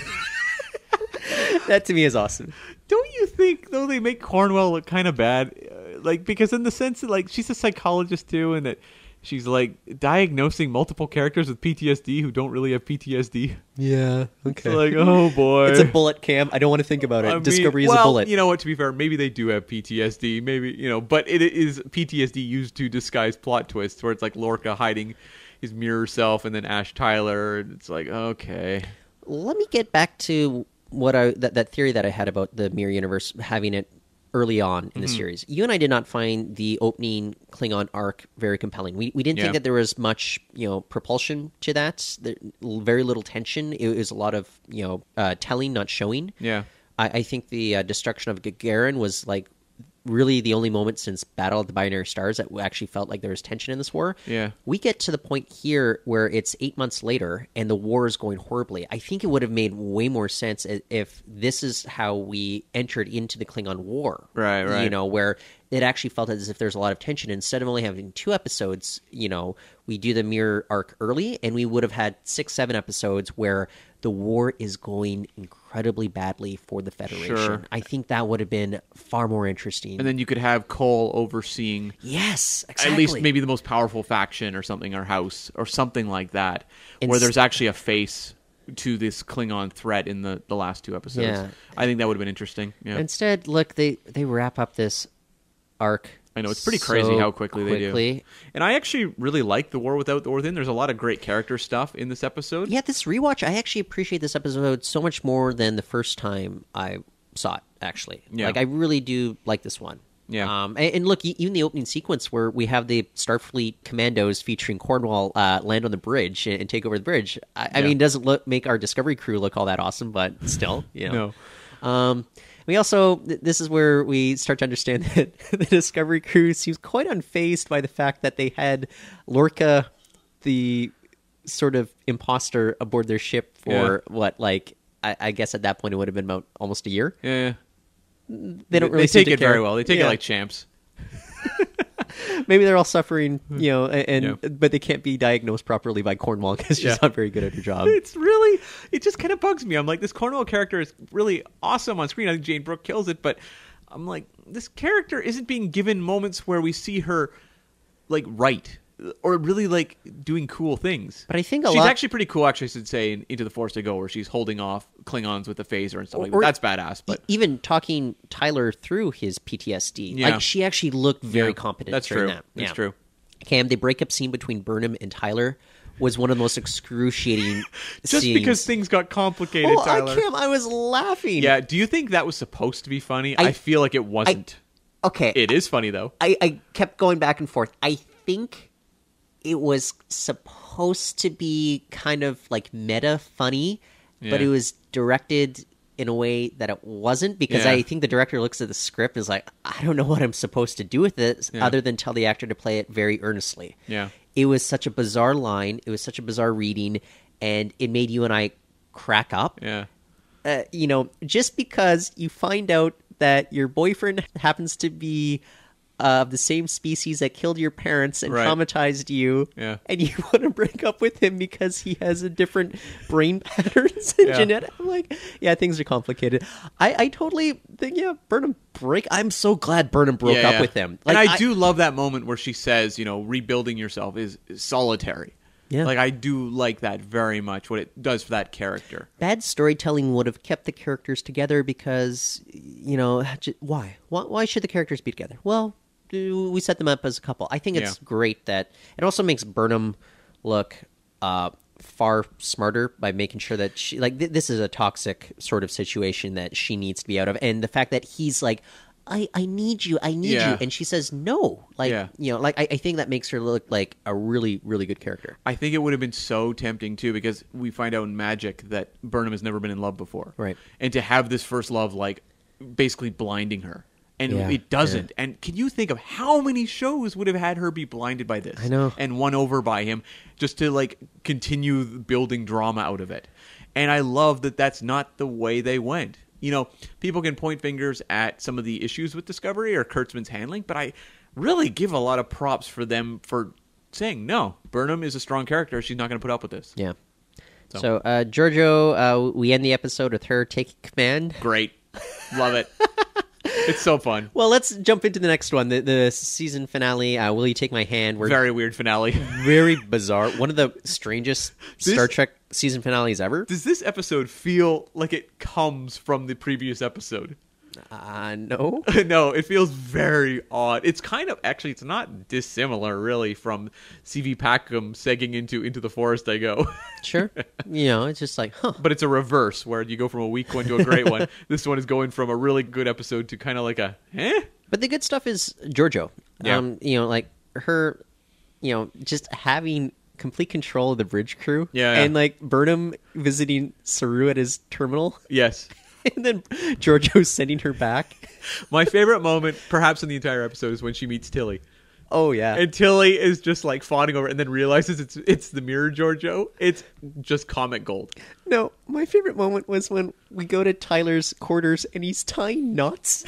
That to me is awesome. Don't you think though they make Cornwell look kind of bad, uh, like because in the sense that like she's a psychologist too, and that she's like diagnosing multiple characters with P T S D who don't really have P T S D. Yeah. It's like, oh boy, It's a bullet, Cam. I don't want to think about it. I mean, Discovery is well, a bullet. You know what? To be fair, maybe they do have P T S D. Maybe you know, but it is P T S D used to disguise plot twists, where it's like Lorca hiding his mirror self, and then Ash Tyler. And it's like, okay, Let me get back to what I that, that theory that I had about the Mirror Universe having it early on in the Mm-hmm. series. You and I did not find the opening Klingon arc very compelling. We we didn't Yeah. think that there was much, you know, propulsion to that. There, very little tension. It was a lot of, you know, uh, telling, not showing. yeah, I, I think the uh, destruction of Gagarin was like really the only moment since Battle of the Binary Stars that actually felt like there was tension in this war. Yeah. We get to the point here where it's eight months later and the war is going horribly. I think it would have made way more sense i- if this is how we entered into the Klingon War. Right, right. You know, where it actually felt as if there's a lot of tension. Instead of only having two episodes, you know, we do the mirror arc early and we would have had six, seven episodes where the war is going incredibly badly for the Federation. Sure. I think that would have been far more interesting. and then you could have Cole overseeing yes, exactly. at least maybe the most powerful faction or something, or house or something like that, And where s- there's actually a face to this Klingon threat in the, the last two episodes. Yeah. I think that would have been interesting. Yeah. Instead, look, they, they wrap up this arc. I know, it's pretty crazy so how quickly, they quickly. do. And I actually really like The War Without, The War Within. There's a lot of great character stuff in this episode. Yeah, this rewatch, I actually appreciate this episode so much more than the first time I saw it, actually. Yeah. Like, I really do like this one. Yeah. Um, and, and look, e- even the opening sequence where we have the Starfleet commandos featuring Cornwall uh, land on the bridge and, and take over the bridge. I, I Yeah. mean, it doesn't look make our Discovery crew look all that awesome, but still, you know. No. Um, we also, th- this is where we start to understand that the Discovery crew seems quite unfazed by the fact that they had Lorca, the sort of imposter, aboard their ship for Yeah. what, like, I, I guess at that point it would have been about almost a year. Yeah. They don't really They seem take to it care. very well. They take Yeah. it like champs. Maybe they're all suffering, you know, and, Yeah. but they can't be diagnosed properly by Cornwall because she's Yeah. not very good at her job. It's really, it just kind of bugs me. I'm like, this Cornwall character is really awesome on screen. I think Jane Brooke kills it, but I'm like, this character isn't being given moments where we see her, like, right. Or really, like, doing cool things. But I think a she's lot- actually pretty cool, actually, I should say, in Into the Force to Go, where she's holding off Klingons with the phaser and stuff like that. Or- That's badass, but... E- even talking Tyler through his P T S D, Yeah. like she actually looked very Yeah, competent. That's during true. That. That's Yeah. true. Cam, the breakup scene between Burnham and Tyler was one of the most excruciating Just scenes. because things got complicated, oh, Tyler. I, Cam, I was laughing. Yeah, do you think that was supposed to be funny? I, I- feel like it wasn't. Okay. It is funny, though. I, I kept going back and forth. I think it was supposed to be kind of like meta funny, but Yeah. it was directed in a way that it wasn't, because Yeah. I think the director looks at the script and is like, I don't know what I'm supposed to do with this Yeah. other than tell the actor to play it very earnestly. Yeah. It was such a bizarre line. It was such a bizarre reading, and it made you and I crack up. Yeah. Uh, you know, just because you find out that your boyfriend happens to be uh, of the same species that killed your parents and Right. traumatized you, Yeah. and you want to break up with him because he has a different brain patterns and Yeah. genetic. I'm like, yeah, things are complicated. I, I totally think, yeah, Burnham break. I'm so glad Burnham broke Yeah, up yeah. with him. and Like, I, do love that moment where she says, you know, rebuilding yourself is, is solitary. Yeah. Like, I do like that very much, what it does for that character. Bad storytelling would have kept the characters together because, you know, j- why? why? Why should the characters be together? Well, uh, we set them up as a couple. I think it's Yeah. great that it also makes Burnham look uh, far smarter by making sure that she, like, th- this is a toxic sort of situation that she needs to be out of. And the fact that he's like, I, I need you, I need Yeah. you. And she says no. Like, Yeah. you know, like, I, I think that makes her look like a really, really good character. I think it would have been so tempting, too, because we find out in Magic that Burnham has never been in love before. Right. And to have this first love, like, basically blinding her. And Yeah, it doesn't. And can you think of how many shows would have had her be blinded by this? I know. And won over by him just to, like, continue building drama out of it. And I love that that's not the way they went. You know, people can point fingers at some of the issues with Discovery or Kurtzman's handling, but I really give a lot of props for them for saying, no, Burnham is a strong character. She's not going to put up with this. Yeah. So- So, uh, Giorgio, uh, we end the episode with her taking command. Great. Love it. It's so fun. Well, let's jump into the next one, the, the season finale. Uh, Will You Take My Hand? We're Very weird finale. very bizarre. One of the strangest This- Star Trek season finales ever. Does this episode feel like it comes from the previous episode? Uh, no. No, it feels very odd. It's kind of, actually, it's not dissimilar, really, from C V Packham segging into Into the Forest I Go. Sure. You know, it's just like, huh. But it's a reverse, where you go from a weak one to a great one. This one is going from a really good episode to kind of like a, eh? But the good stuff is Giorgio. Yeah. Um, you know, like her, you know, just having complete control of the bridge crew. Yeah, yeah. And like Burnham visiting Saru at his terminal. Yes. And then Giorgio sending her back. My favorite moment, perhaps in the entire episode, is when she meets Tilly. Oh, yeah. And Tilly is just like fawning over it and then realizes it's it's the mirror Giorgio. It's just comic gold. No, my favorite moment was when we go to Tyler's quarters and he's tying knots.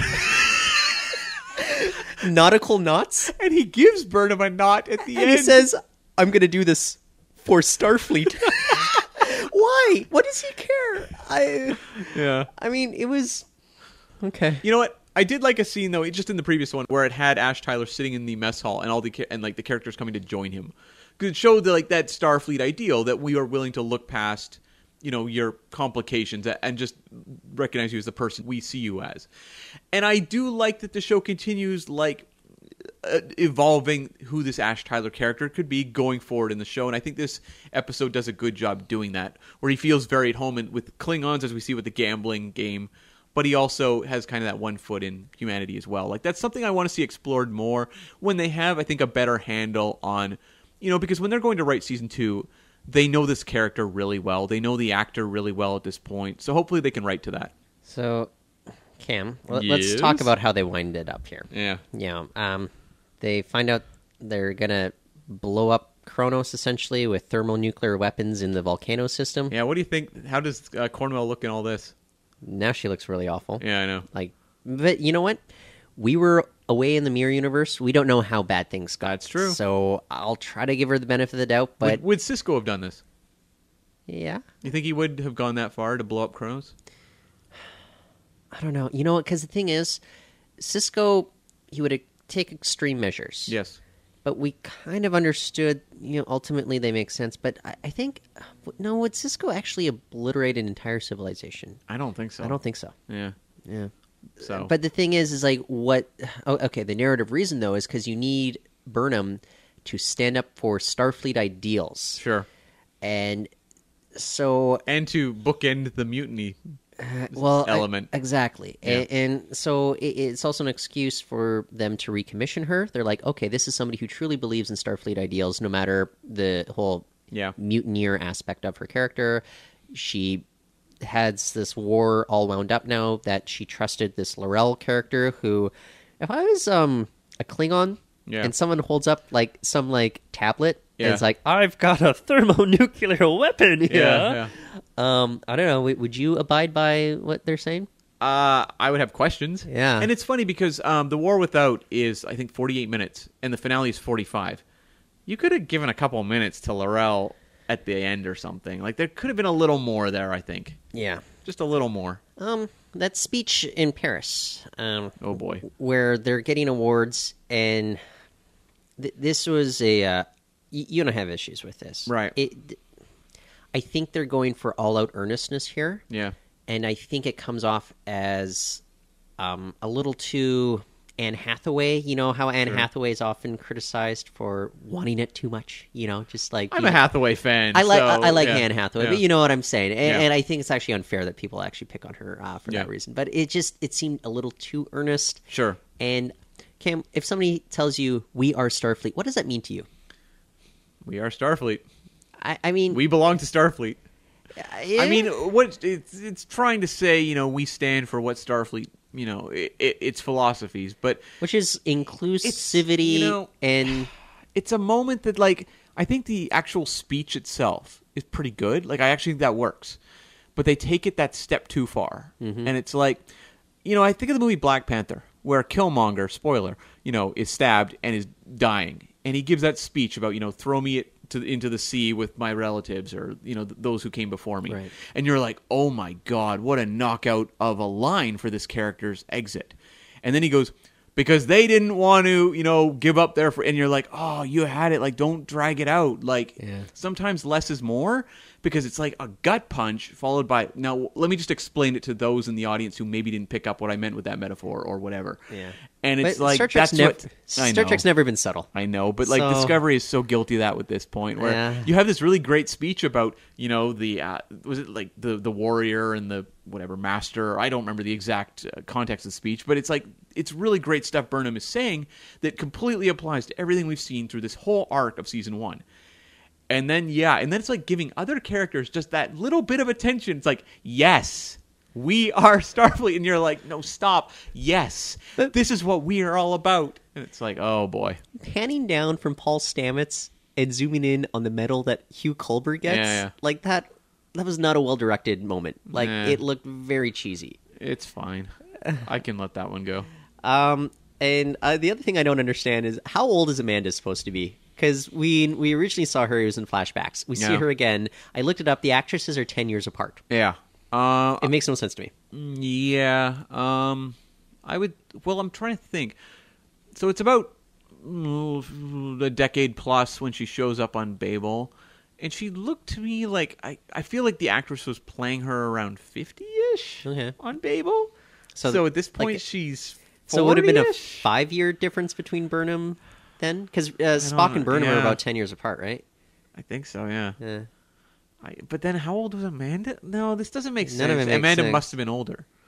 Nautical knots. And he gives Burnham a knot at the And end. he says, I'm going to do this for Starfleet. Why? What does he care? I yeah. I mean, it was... Okay. You know what? I did like a scene though, just in the previous one, where it had Ash Tyler sitting in the mess hall and all the ca- and like the characters coming to join him. Because it showed the, like that Starfleet ideal that we are willing to look past, you know, your complications and just recognize you as the person we see you as. And I do like that the show continues like uh, evolving who this Ash Tyler character could be going forward in the show. And I think this episode does a good job doing that, where he feels very at home in, with Klingons, as we see with the gambling game. but he also has kind of that one foot in humanity as well. Like, that's something I want to see explored more when they have, I think, a better handle on, you know, because when they're going to write season two, they know this character really well. They know the actor really well at this point. So hopefully they can write to that. So, Cam, let, Yes? let's talk about how they wind it up here. Yeah. Yeah. Um, they find out they're going to blow up Kronos, essentially, with thermonuclear weapons in the volcano system. Yeah, what do you think? How does uh, Cornwell look in all this? Now she looks really awful. Yeah, I know. Like, but you know what? We were away in the mirror universe. We don't know how bad things got. That's true. So I'll try to give her the benefit of the doubt. But Would, would Cisco have done this? yeah, You think he would have gone that far to blow up Kronos? I don't know. You know what? Because the thing is, Cisco, he would take extreme measures. Yes. But we kind of understood, you know, ultimately they make sense. But I, I think, no, would Cisco actually obliterate an entire civilization? I don't think so. I don't think so. Yeah. Yeah. So. But the thing is, is like what? Oh, okay, the narrative reason though is because you need Burnham to stand up for Starfleet ideals, Sure. and so And to bookend the mutiny well, element. I- exactly, Yeah. and, and so it, it's also an excuse for them to recommission her. They're like, okay, this is somebody who truly believes in Starfleet ideals, no matter the whole Yeah. mutineer aspect of her character. She has this war all wound up now that she trusted this Laurel character who, if I was um a Klingon Yeah. and someone holds up like some like tablet and Yeah. it's like, I've got a thermonuclear weapon here. Yeah, Um, I don't know. w- Would you abide by what they're saying? Uh, I would have questions. Yeah. And it's funny because um, The War Without is, I think, forty-eight minutes, and the finale is forty-five. You could have given a couple of minutes to Laurel at the end or something. Like, there could have been a little more there, I think. Yeah. Just a little more. Um, that speech in Paris, um, Oh, boy. where they're getting awards, and th- this was a. Uh, y- you don't have issues with this, Right. It, I think they're going for all-out earnestness here, Yeah. and I think it comes off as um, a little too Anne Hathaway. You know how Anne Sure. Hathaway is often criticized for wanting it too much. You know, just like I'm you a know, Hathaway fan. I like so, I, I like yeah. Anne Hathaway, Yeah. but you know what I'm saying, and, Yeah. and I think it's actually unfair that people actually pick on her uh, for Yeah. that reason. But it just it seemed a little too earnest. Sure. And Cam, if somebody tells you we are Starfleet, what does that mean to you? We are Starfleet. I, I mean, We belong to Starfleet. I I mean, what it's it's trying to say, you know, we stand for what Starfleet, you know, it, it, its philosophies, but which is inclusivity you know, and it's a moment that, like, I think the actual speech itself is pretty good. Like, I actually think that works, but they take it that step too far, Mm-hmm. and it's like, you know, I think of the movie Black Panther, where Killmonger, spoiler, you know, is stabbed and is dying, and he gives that speech about, you know, throw me it to into the sea with my relatives, or, you know, th- those who came before me, Right. and you're like, oh my god, what a knockout of a line for this character's exit, and then he goes, because they didn't want to, you know, give up their, fr-, and you're like, oh, you had it, like, don't drag it out, like, Yeah. sometimes less is more, because it's like a gut punch followed by, now let me just explain it to those in the audience who maybe didn't pick up what I meant with that metaphor or whatever. Yeah. And it's But like, Star Trek's that's nev- what I Star know. Trek's never been subtle. I know, but like So- Discovery is so guilty of that with this point, where Yeah. you have this really great speech about, you know, the uh, was it like the the warrior and the whatever master? I don't remember the exact uh, context of the speech, but it's like it's really great stuff Burnham is saying that completely applies to everything we've seen through this whole arc of season one. And then yeah, and then it's like giving other characters just that little bit of attention. It's like, yes, we are Starfleet, and you're like, no, stop. Yes, this is what we are all about. And it's like, oh boy. Panning down from Paul Stamets and zooming in on the medal that Hugh Culber gets, Yeah, yeah. like that. That was not a well-directed moment. Like Nah. it looked very cheesy. It's fine. I can let that one go. Um, and uh, the other thing I don't understand is how old is Amanda supposed to be? Because we we originally saw her, it was in flashbacks. We see Yeah. her again. I looked it up. The actresses are ten years apart. Yeah. Uh, It makes no sense to me. yeah. Um, I would. Well, I'm trying to think. So it's about mm, a decade plus when she shows up on Babel, and she looked to me like I. I feel like the actress was playing her around fifty-ish Okay. on Babel. So, So, at this point, like, she's So it would have been a forty-ish? five-year difference between Burnham then? Because uh, Spock know. and Burnham are Yeah. about ten years apart, right? I think so. Yeah. Yeah. I, but then, how old was Amanda? No, this doesn't make sense. None of it makes Amanda sense. must have been older.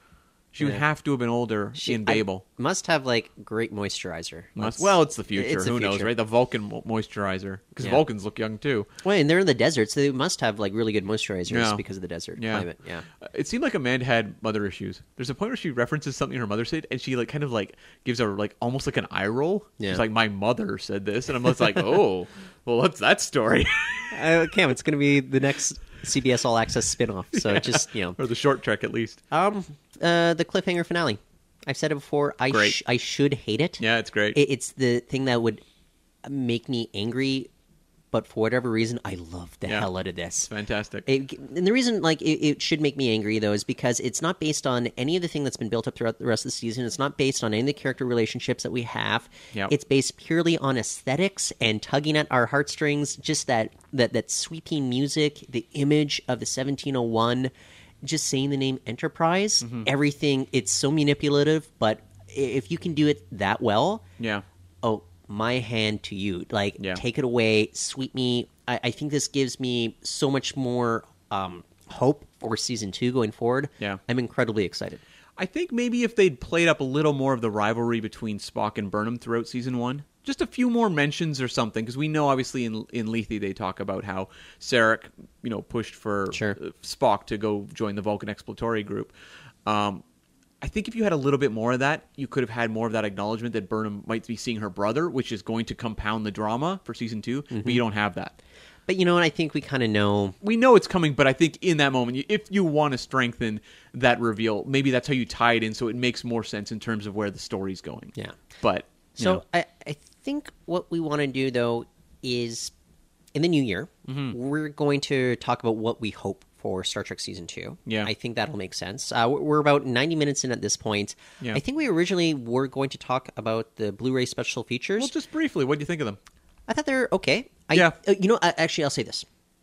She would Yeah. have to have been older She- in I- Babel. Must have like great moisturizer. Must, Let's- well, it's the future. It's the Who knows, future. right? The Vulcan mo- moisturizer. Because Yeah. Vulcans look young, too. Well, and they're in the desert, so they must have like really good moisturizers Yeah. because of the desert Yeah. climate. Yeah. Uh, It seemed like Amanda had mother issues. There's a point where she references something her mother said, and she like kind of like gives her like almost like an eye roll. Yeah. She's like, "My mother said this," and I'm just like, "Oh, well, what's that story?" Uh, Cam, it's going to be the next C B S All Access spinoff. So just you know, or the short trek at least. um, uh, the cliffhanger finale. I've said it before. I Great. sh- I should hate it. Yeah, it's great. It, it's the thing that would make me angry, but for whatever reason, I love the Yeah. hell out of this. Fantastic. It, and the reason, like, it, it should make me angry though, is because it's not based on any of the thing that's been built up throughout the rest of the season. It's not based on any of the character relationships that we have. Yep. It's based purely on aesthetics and tugging at our heartstrings. Just that that that sweeping music, the image of the seventeen oh one, just saying the name Enterprise. Mm-hmm. Everything. It's so manipulative, but i- if you can do it that well, yeah. oh, my hand to you. Like, Yeah. take it away, sweep me. I, I think this gives me so much more um, hope for season two going forward. Yeah. I'm incredibly excited. I think maybe if they'd played up a little more of the rivalry between Spock and Burnham throughout season one, just a few more mentions or something, because we know obviously in in Lethe they talk about how Sarek, you know, pushed for Sure. uh, Spock to go join the Vulcan exploratory group. Um, I think if you had a little bit more of that, you could have had more of that acknowledgement that Burnham might be seeing her brother, which is going to compound the drama for season two. But you don't have that. But you know what? I think we kind of know. We know it's coming, but I think in that moment, if you want to strengthen that reveal, maybe that's how you tie it in, so it makes more sense in terms of where the story's going. Yeah. But you So know, I, I think what we want to do, though, is in the new year, Mm-hmm. we're going to talk about what we hope for Star Trek Season two. Yeah. I think that'll make sense. Uh, we're we're about ninety minutes in at this point. Yeah. I think we originally were going to talk about the Blu-ray special features. well, just briefly, what do you think of them? I thought they're okay. I, Yeah. uh, you know, I, actually, I'll say this.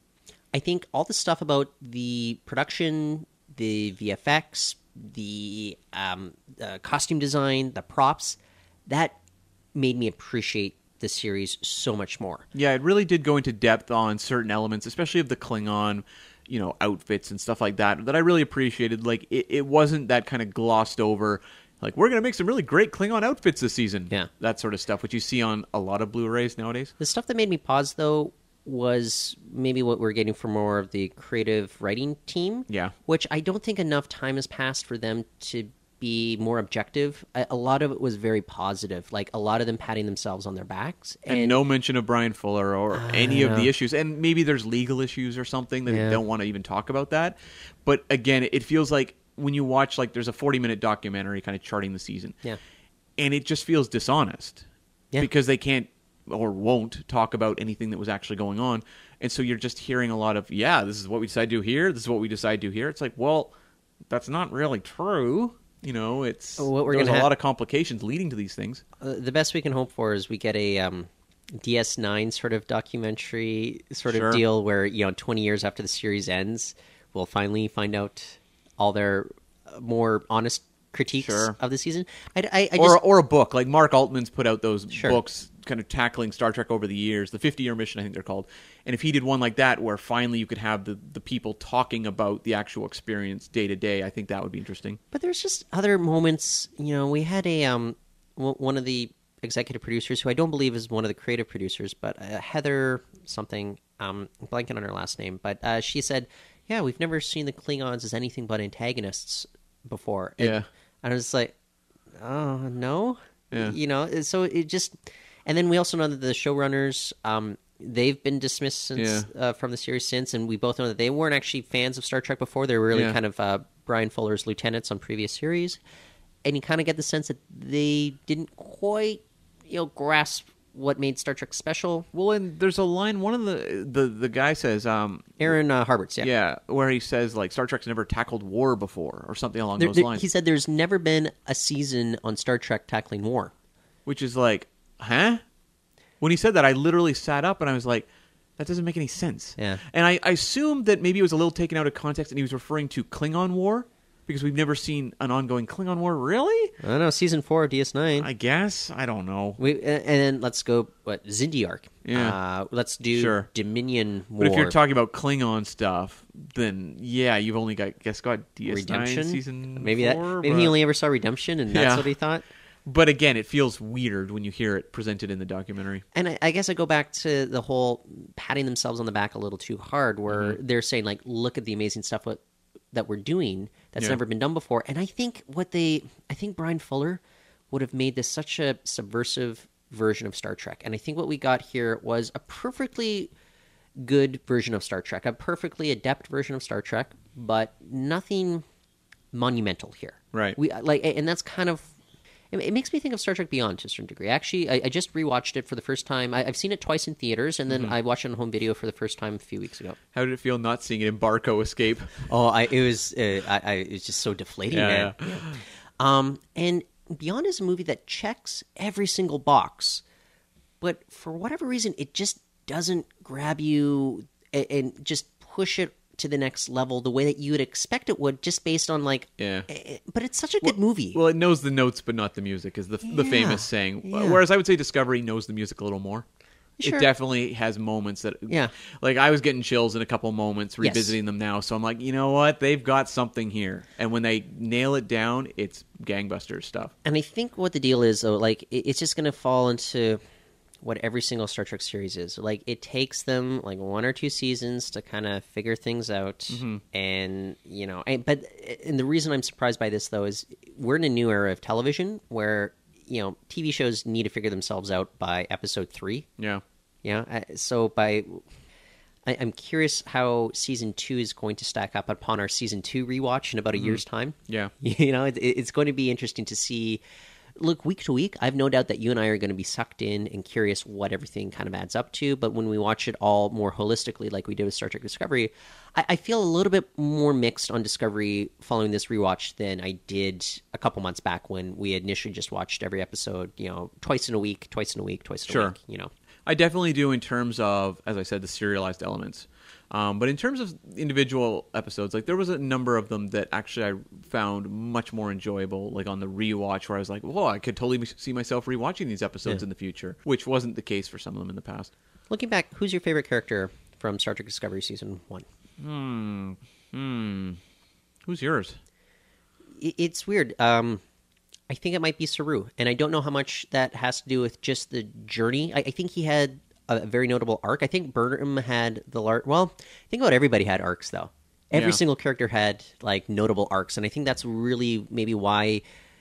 I think all the stuff about the production, the V F X, the um, uh, costume design, the props, that made me appreciate the series so much more. Yeah, it really did go into depth on certain elements, especially of the Klingon, you know, outfits and stuff like that, that I really appreciated. Like, it, it wasn't that kind of glossed over, like, we're going to make some really great Klingon outfits this season. Yeah. That sort of stuff, which you see on a lot of Blu-rays nowadays. The stuff that made me pause, though, was maybe what we're getting from more of the creative writing team. Yeah. Which I don't think enough time has passed for them to be more objective. A, a lot of it was very positive. Like, a lot of them patting themselves on their backs. And, no mention of Brian Fuller or any of know. the issues. And maybe there's legal issues or something that Yeah. they don't want to even talk about that. But again, it feels like when you watch, like, there's a forty-minute documentary kind of charting the season. Yeah. And it just feels dishonest. Yeah. Because they can't or won't talk about anything that was actually going on. And so you're just hearing a lot of, yeah, this is what we decide to do here. This is what we decide to do here. It's like, well, that's not really true. You know, it's What we're there's a gonna ha- lot of complications leading to these things. Uh, the best we can hope for is we get a um, D S nine sort of documentary sort Sure. of deal where, you know, twenty years after the series ends, we'll finally find out all their uh, more honest critiques Sure. of the season. I, I, I or just, or a book like Mark Altman's put out those Sure. books kind of tackling Star Trek over the years, the fifty year mission I think they're called. And if he did one like that where finally you could have the, the people talking about the actual experience day to day, I think that would be interesting. but there's just other moments. You know, we had a um, w- one of the executive producers who I don't believe is one of the creative producers, but uh, Heather something. Um, I'm blanking on her last name, but uh, she said, "Yeah, we've never seen the Klingons as anything but antagonists before." And, Yeah. and I was like, "Oh no," Yeah. you know. So it just, and then we also know that the showrunners, um, they've been dismissed since Yeah. uh, from the series since, and we both know that they weren't actually fans of Star Trek before. They were really Yeah. kind of uh, Brian Fuller's lieutenants on previous series, and you kind of get the sense that they didn't quite, you know, grasp what made Star Trek special. Well, and there's a line one of the the, the guy says, um, Aaron uh, Harberts, yeah. yeah, where he says like Star Trek's never tackled war before or something along There- those there- lines. he said there's never been a season on Star Trek tackling war. Which is like, huh? When he said that, I literally sat up and I was like, that doesn't make any sense. Yeah. And I, I assumed that maybe it was a little taken out of context and he was referring to Klingon War. because we've never seen an ongoing Klingon war. Really? I don't know. Season four, D S nine. I guess. I don't know. We and then let's go. What Xindi arc? Yeah. Uh, let's do Sure. Dominion War. But if you're talking about Klingon stuff, then yeah, you've only got guess got D S nine Redemption season maybe four, that maybe but... he only ever saw Redemption, and that's Yeah. what he thought. But again, it feels weird when you hear it presented in the documentary. And I, I guess I go back to the whole patting themselves on the back a little too hard, where Mm-hmm. they're saying like, "Look at the amazing stuff what, that we're doing that's Yeah. never been done before." And I think what they, I think Brian Fuller would have made this such a subversive version of Star Trek, and I think what we got here was a perfectly good version of Star Trek, a perfectly adept version of Star Trek, but nothing monumental here. Right. We like, and that's kind of. It, it makes me think of Star Trek Beyond to a certain degree. Actually, I, I just rewatched it for the first time. I, I've seen it twice in theaters, and then Mm-hmm. I watched it on home video for the first time a few weeks ago. How did it feel not seeing it in Barco escape? Oh, I it was uh, I, I it was just so deflating, Yeah, man. Yeah. Um, and Beyond is a movie that checks every single box, but for whatever reason, it just doesn't grab you and, and just push it to the next level the way that you would expect it would, just based on like. Yeah. eh, But it's such a good movie. Well, it knows the notes, but not the music, is the the Yeah, famous saying. yeah. Whereas I would say Discovery knows the music a little more. Sure. It definitely has moments that, Yeah. like I was getting chills in a couple moments Yes. revisiting them now. So I'm like, you know what? They've got something here, and when they nail it down, it's gangbusters stuff. And I think what the deal is, though, like it- it's just going to fall into what every single Star Trek series is. Like it takes them like one or two seasons to kind of figure things out, Mm-hmm. and you know. And, but and the reason I'm surprised by this though is we're in a new era of television where you know T V shows need to figure themselves out by episode three. Yeah. Yeah, uh, so by. I- I'm curious how season two is going to stack up upon our season two rewatch in about a year's time. Yeah. You know, it, it's going to be interesting to see. Look, week to week, I have no doubt that you and I are going to be sucked in and curious what everything kind of adds up to. But when we watch it all more holistically, like we did with Star Trek Discovery, I, I feel a little bit more mixed on Discovery following this rewatch than I did a couple months back when we initially just watched every episode, you know, twice in a week, twice in a week, twice in Sure. a week, you know. I definitely do in terms of, as I said, the serialized elements. Um, but in terms of individual episodes, like there was a number of them that actually I found much more enjoyable, like on the rewatch, where I was like, whoa, I could totally see myself rewatching these episodes Yeah. in the future, which wasn't the case for some of them in the past. Looking back, who's your favorite character from Star Trek Discovery season one? Hmm. Hmm. Who's yours? It- It's weird. Um, I think it might be Saru, and I don't know how much that has to do with just the journey. I, I think he had a very notable arc. I think Burnham had the arc. Well, I think about everybody had arcs though. Every Yeah. single character had like notable arcs, and I think that's really maybe why.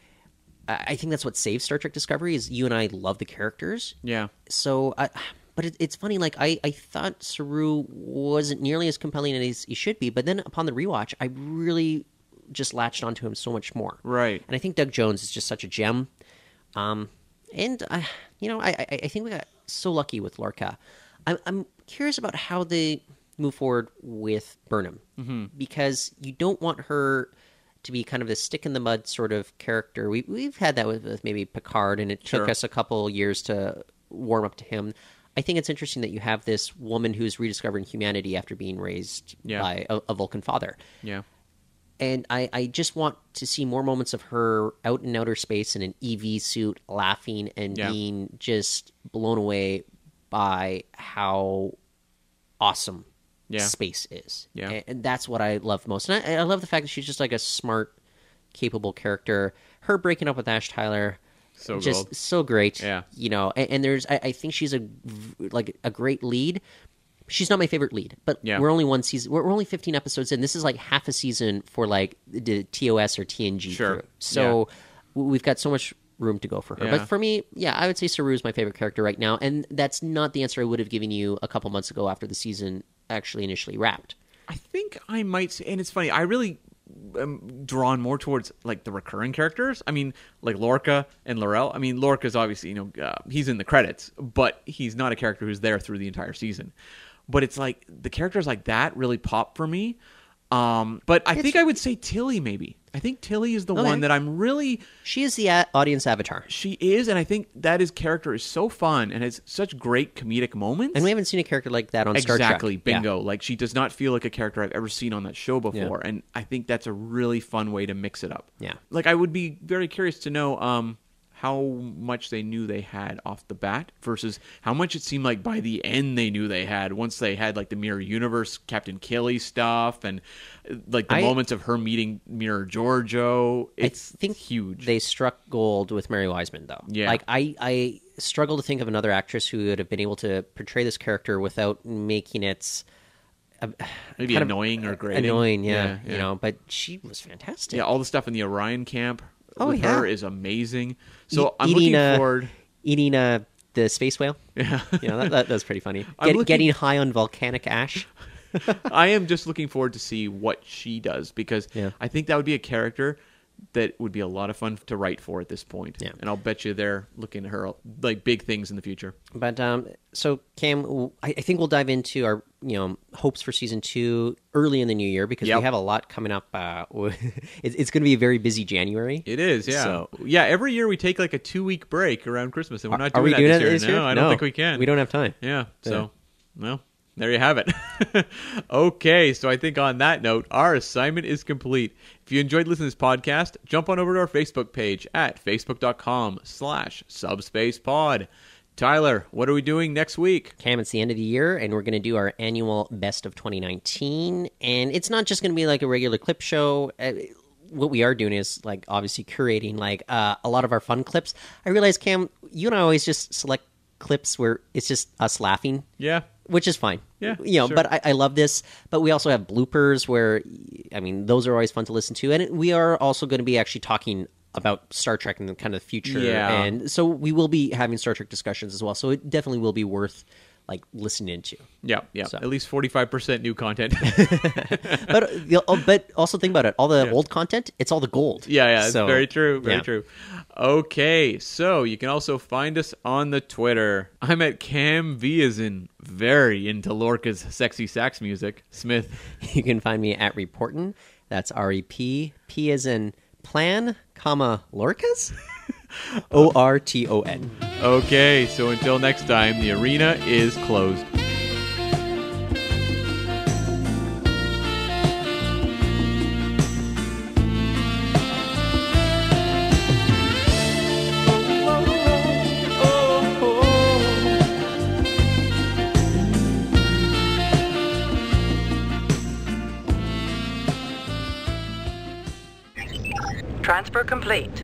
I I think that's what saves Star Trek Discovery is you and I love the characters. Yeah. So, I, but it, it's funny. Like I, I thought Saru wasn't nearly as compelling as he should be, but then upon the rewatch, I really just latched onto him so much more. Right. And I think Doug Jones is just such a gem. Um, and I, you know, I, I, I think we got so lucky with Lorca. I'm, I'm curious about how they move forward with Burnham Mm-hmm. because you don't want her to be kind of a stick in the mud sort of character. We we've had that with, with maybe Picard, and it took Sure. us a couple years to warm up to him. I think it's interesting that you have this woman who's rediscovering humanity after being raised Yeah. by a, a Vulcan father. Yeah. And I, I just want to see more moments of her out in outer space in an E V suit, laughing and Yeah. being just blown away by how awesome Yeah. space is. Yeah. And, and that's what I love most. And I, I love the fact that she's just like a smart, capable character. Her breaking up with Ash Tyler, So just gold. so great. Yeah. You know, and, and there's, I, I think she's a v- like a great lead. She's not my favorite lead, but Yeah. we're only one season. We're, we're only fifteen episodes in. This is like half a season for like the T O S or T N G Sure. crew. So w we've got so much room to go for her. Yeah. But for me, yeah, I would say Saru is my favorite character right now, and that's not the answer I would have given you a couple months ago after the season actually initially wrapped. I think I might say, and it's funny, I really am drawn more towards like the recurring characters. I mean, like Lorca and Laurel. I mean, Lorca's obviously, you know, uh, he's in the credits, but he's not a character who's there through the entire season. But it's like the characters like that really pop for me. Um, but I think I would say Tilly, maybe. I think Tilly is the Okay. one that I'm really... She is the a- audience avatar. She is, and I think that his character is so fun and has such great comedic moments. And we haven't seen a character like that on Star Trek. Exactly, bingo. Yeah. Like, she does not feel like a character I've ever seen on that show before, Yeah. and I think that's a really fun way to mix it up. Yeah. Like, I would be very curious to know um, how much they knew they had off the bat versus how much it seemed like by the end they knew they had once they had, like, the Mirror Universe, Captain Kelly stuff, and, uh, like, the I- moments of her meeting Mirror Giorgio. It's I think huge. They struck gold with Mary Wiseman, though. Yeah. Like, I, I struggle to think of another actress who would have been able to portray this character without making it... Uh, Maybe kind of annoying or grating. Annoying, yeah, Yeah, yeah. You know, but she was fantastic. Yeah, all the stuff in the Orion camp Oh, with yeah. her is amazing. So E- I'm eating, looking uh, forward. Eating uh, the space whale. Yeah. You know, that, that, that was pretty funny. I'm Get, looking- Getting high on volcanic ash. I am just looking forward to see what she does because Yeah. I think that would be a character that would be a lot of fun to write for at this point. Yeah. And I'll bet you they're looking at her like big things in the future. But um, so Cam, w- I, I think we'll dive into our you know hopes for season two early in the new year because Yep. we have a lot coming up. Uh, it's it's going to be a very busy January. It is, yeah. So- yeah, every year we take like a two week break around Christmas and we're not Are doing we that doing this it year. this no, year? I don't think we can. We don't have time. Yeah. So, Yeah. well, there you have it. Okay, so I think on that note, our assignment is complete. If you enjoyed listening to this podcast, jump on over to our Facebook page at facebook.com slash subspacepod. Tyler, what are we doing next week? Cam, it's the end of the year, and we're going to do our annual Best of twenty nineteen. And it's not just going to be like a regular clip show. Uh, what we are doing is, like, obviously curating, like, uh, a lot of our fun clips. I realize, Cam, you and I always just select clips where it's just us laughing. Yeah. Which is fine. Yeah, You know, sure. but I, I love this. But we also have bloopers where, I mean, those are always fun to listen to. And it, we are also going to be actually talking about Star Trek and the kind of the future. Yeah. And so we will be having Star Trek discussions as well. So it definitely will be worth, like, listening to. Yeah, yeah. So. At least forty-five percent new content. But the- oh, but also think about it. All the Yeah. old content, it's all the gold. Yeah, yeah, it's So, very true, very yeah. true. Okay, so you can also find us on the Twitter. I'm at Cam V as in very into Lorca's sexy sax music. Smith. You can find me at Reportin'. That's R E P. P as in plan, comma, Lorcas? O R T O N. Okay, so until next time, the arena is closed. Transfer complete.